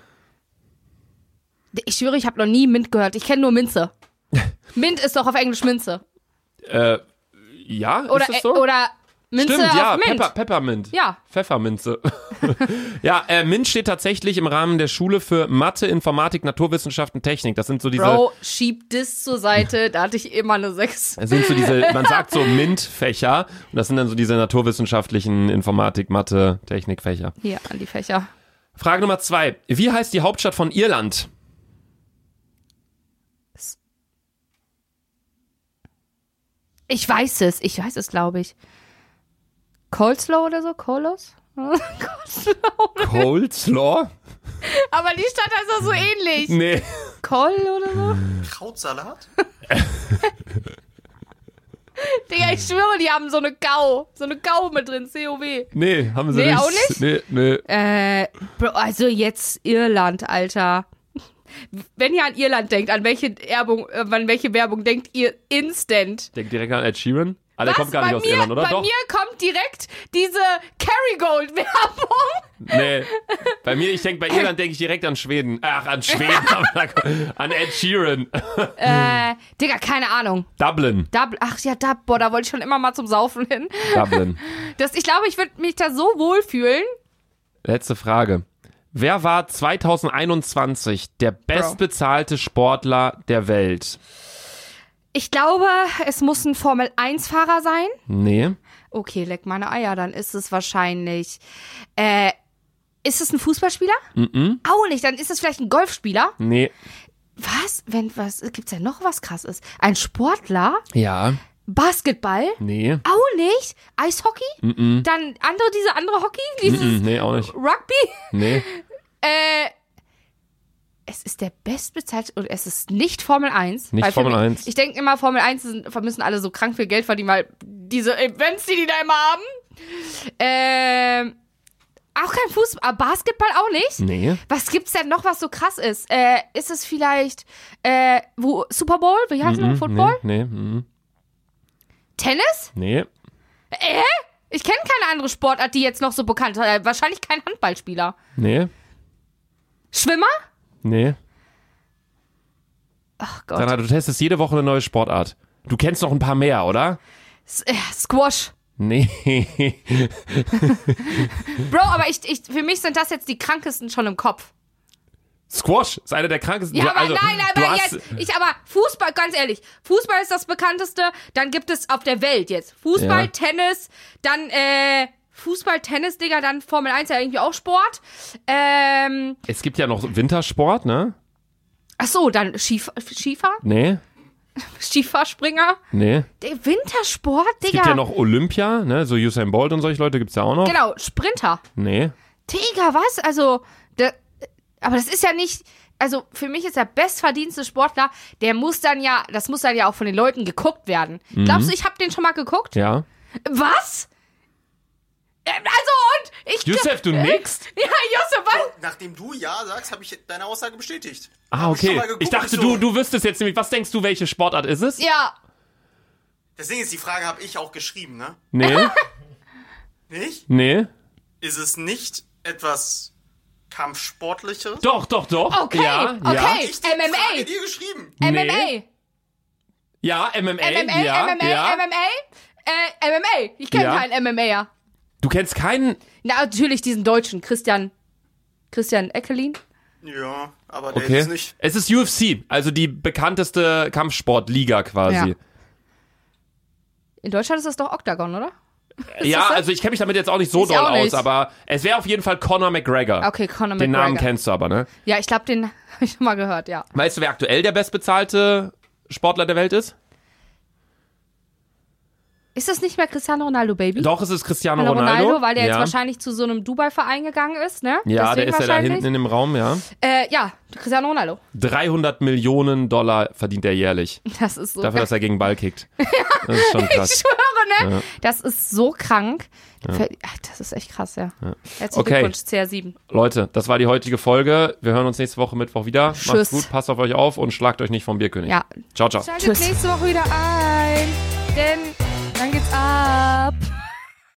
Ich schwöre, ich habe noch nie Mint gehört. Ich kenne nur Minze. Mint ist doch auf Englisch Minze. Ja, Oder, ist das so? oder Minze Stimmt, auf ja, Mint. Peppermint. Ja. Pfefferminze. Ja, MINT steht tatsächlich im Rahmen der Schule für Mathe, Informatik, Naturwissenschaften, Technik. Das sind so diese... Bro, schieb das zur Seite. Da hatte ich immer eine 6. Das sind so diese, man sagt so MINT-Fächer. Und das sind dann so diese naturwissenschaftlichen Informatik, Mathe, Technikfächer. Hier, an die Fächer. Frage Nummer 2. Wie heißt die Hauptstadt von Irland? Ich weiß es, glaube ich. Coleslaw oder so? Colos? Coleslaw? Aber die Stadt heißt doch so ähnlich. Nee. Col oder so? Krautsalat? Digga, Ich schwöre, die haben so eine Gau mit drin, COW. Nee, haben sie Nee, nicht. auch nicht? Nee. Bro, also jetzt Irland, Alter. Wenn ihr an Irland denkt, an welche Werbung denkt ihr instant? Denk direkt an Ed Sheeran. Ah, der kommt gar nicht aus mir, Irland, oder? Bei Doch. mir kommt direkt diese Kerrygold-Werbung. Nee. Ich denke, bei Irland denke ich direkt an Schweden. Ach, an Schweden. An Ed Sheeran. Digga, keine Ahnung. Dublin. Ach ja, boah, da wollte ich schon immer mal zum Saufen hin. Dublin. Ich glaube, ich würde mich da so wohlfühlen. Letzte Frage. Wer war 2021 der bestbezahlte Sportler der Welt? Ich glaube, es muss ein Formel-1-Fahrer sein. Nee. Okay, leck meine Eier, dann ist es wahrscheinlich. Ist es ein Fußballspieler? Auch nicht, dann ist es vielleicht ein Golfspieler. Nee. Was? Gibt's denn noch was Krasses? Ein Sportler? Ja. Basketball? Nee. Auch nicht? Eishockey? Dann diese andere Hockey? Dieses Nee, auch nicht. Rugby? Nee. Es ist der bestbezahlte und es ist nicht Formel 1. Nicht Weil für Formel mich- 1. Ich denke immer, Formel 1 müssen alle so krank viel Geld verdienen, weil diese Events, die da immer haben. Auch kein Fußball, Basketball auch nicht. Nee. Was gibt's denn noch, was so krass ist? Ist es vielleicht Super Bowl? Wie heißt es? Football? Nee. Tennis? Nee. Ich kenne keine andere Sportart, die jetzt noch so bekannt ist. Wahrscheinlich kein Handballspieler. Nee. Schwimmer? Nee. Ach Gott. Sana, du testest jede Woche eine neue Sportart. Du kennst noch ein paar mehr, oder? Squash. Nee. Bro, aber für mich sind das jetzt die krankesten schon im Kopf. Squash ist einer der krankesten. Ja, aber also, nein, du aber hast- aber Fußball, ganz ehrlich, Fußball ist das bekannteste, dann gibt es auf der Welt jetzt Fußball, Ja. Tennis, dann Fußball, Tennis, Digga, dann Formel 1 ja irgendwie auch Sport. Es gibt ja noch Wintersport, ne? Ach so, dann Skifahren? Nee. Skifahrspringer? Nee. Der Wintersport, Es Digga. gibt ja noch Olympia, ne? So Usain Bolt und solche Leute gibt's ja auch noch. Genau, Sprinter. Nee. Digga, was? Also, aber das ist ja nicht, also für mich ist der bestverdienste Sportler, das muss dann ja auch von den Leuten geguckt werden. Glaubst du, ich habe den schon mal geguckt? Ja. Was? Yusuf, du nix? Ja, Yusuf, was? Nachdem du ja sagst, habe ich deine Aussage bestätigt. Ah, Hab ich schon okay. mal geguckt, Ich dachte, so. du wüsstest jetzt nämlich, was denkst du, welche Sportart ist es? Ja. Deswegen ist die Frage, habe ich auch geschrieben, ne? Nee. Nicht? Nee. Ist es nicht etwas Kampfsportliches? Doch. Okay, Ja, okay. Ja. Ich die MMA. Frage dir geschrieben. MMA. Ja, MMA. MMA, ja, MMA, ja. MMA. Ich kenne Ja. keinen MMAer. Du kennst keinen. Na, natürlich diesen Deutschen, Christian Eckelin. Ja, aber der Okay. ist nicht. Es ist UFC, also die bekannteste Kampfsportliga quasi. Ja. In Deutschland ist das doch Octagon, oder? Ja, das? also ich kenne mich damit jetzt auch nicht so Ich doll auch aus, nicht. aber es wäre auf jeden Fall Conor McGregor. Okay, Conor Den McGregor. Namen kennst du aber, ne? Ja, ich glaube, den habe ich schon mal gehört, ja. Weißt du, wer aktuell der bestbezahlte Sportler der Welt ist? Ist das nicht mehr Cristiano Ronaldo, Baby? Doch, es ist Cristiano Ronaldo. weil der jetzt ja. wahrscheinlich zu so einem Dubai-Verein gegangen ist, ne? Ja, der Deswegen ist ja da wahrscheinlich. hinten in dem Raum, ja. Ja, Cristiano Ronaldo. 300 Millionen Dollar verdient er jährlich. Das ist so Dafür, dass er gegen Ball kickt. Das ist schon Ich krass. schwöre, ne? Ja. Das ist so krank. Ach, das ist echt krass, ja. Herzlichen Okay. Glückwunsch, CR7. Leute, das war die heutige Folge. Wir hören uns nächste Woche Mittwoch wieder. Macht's Tschüss. gut, passt auf euch auf und schlagt euch nicht vom Bierkönig. Ja. Ciao, ciao. Schaltet nächste Woche wieder ein, denn dann geht's ab.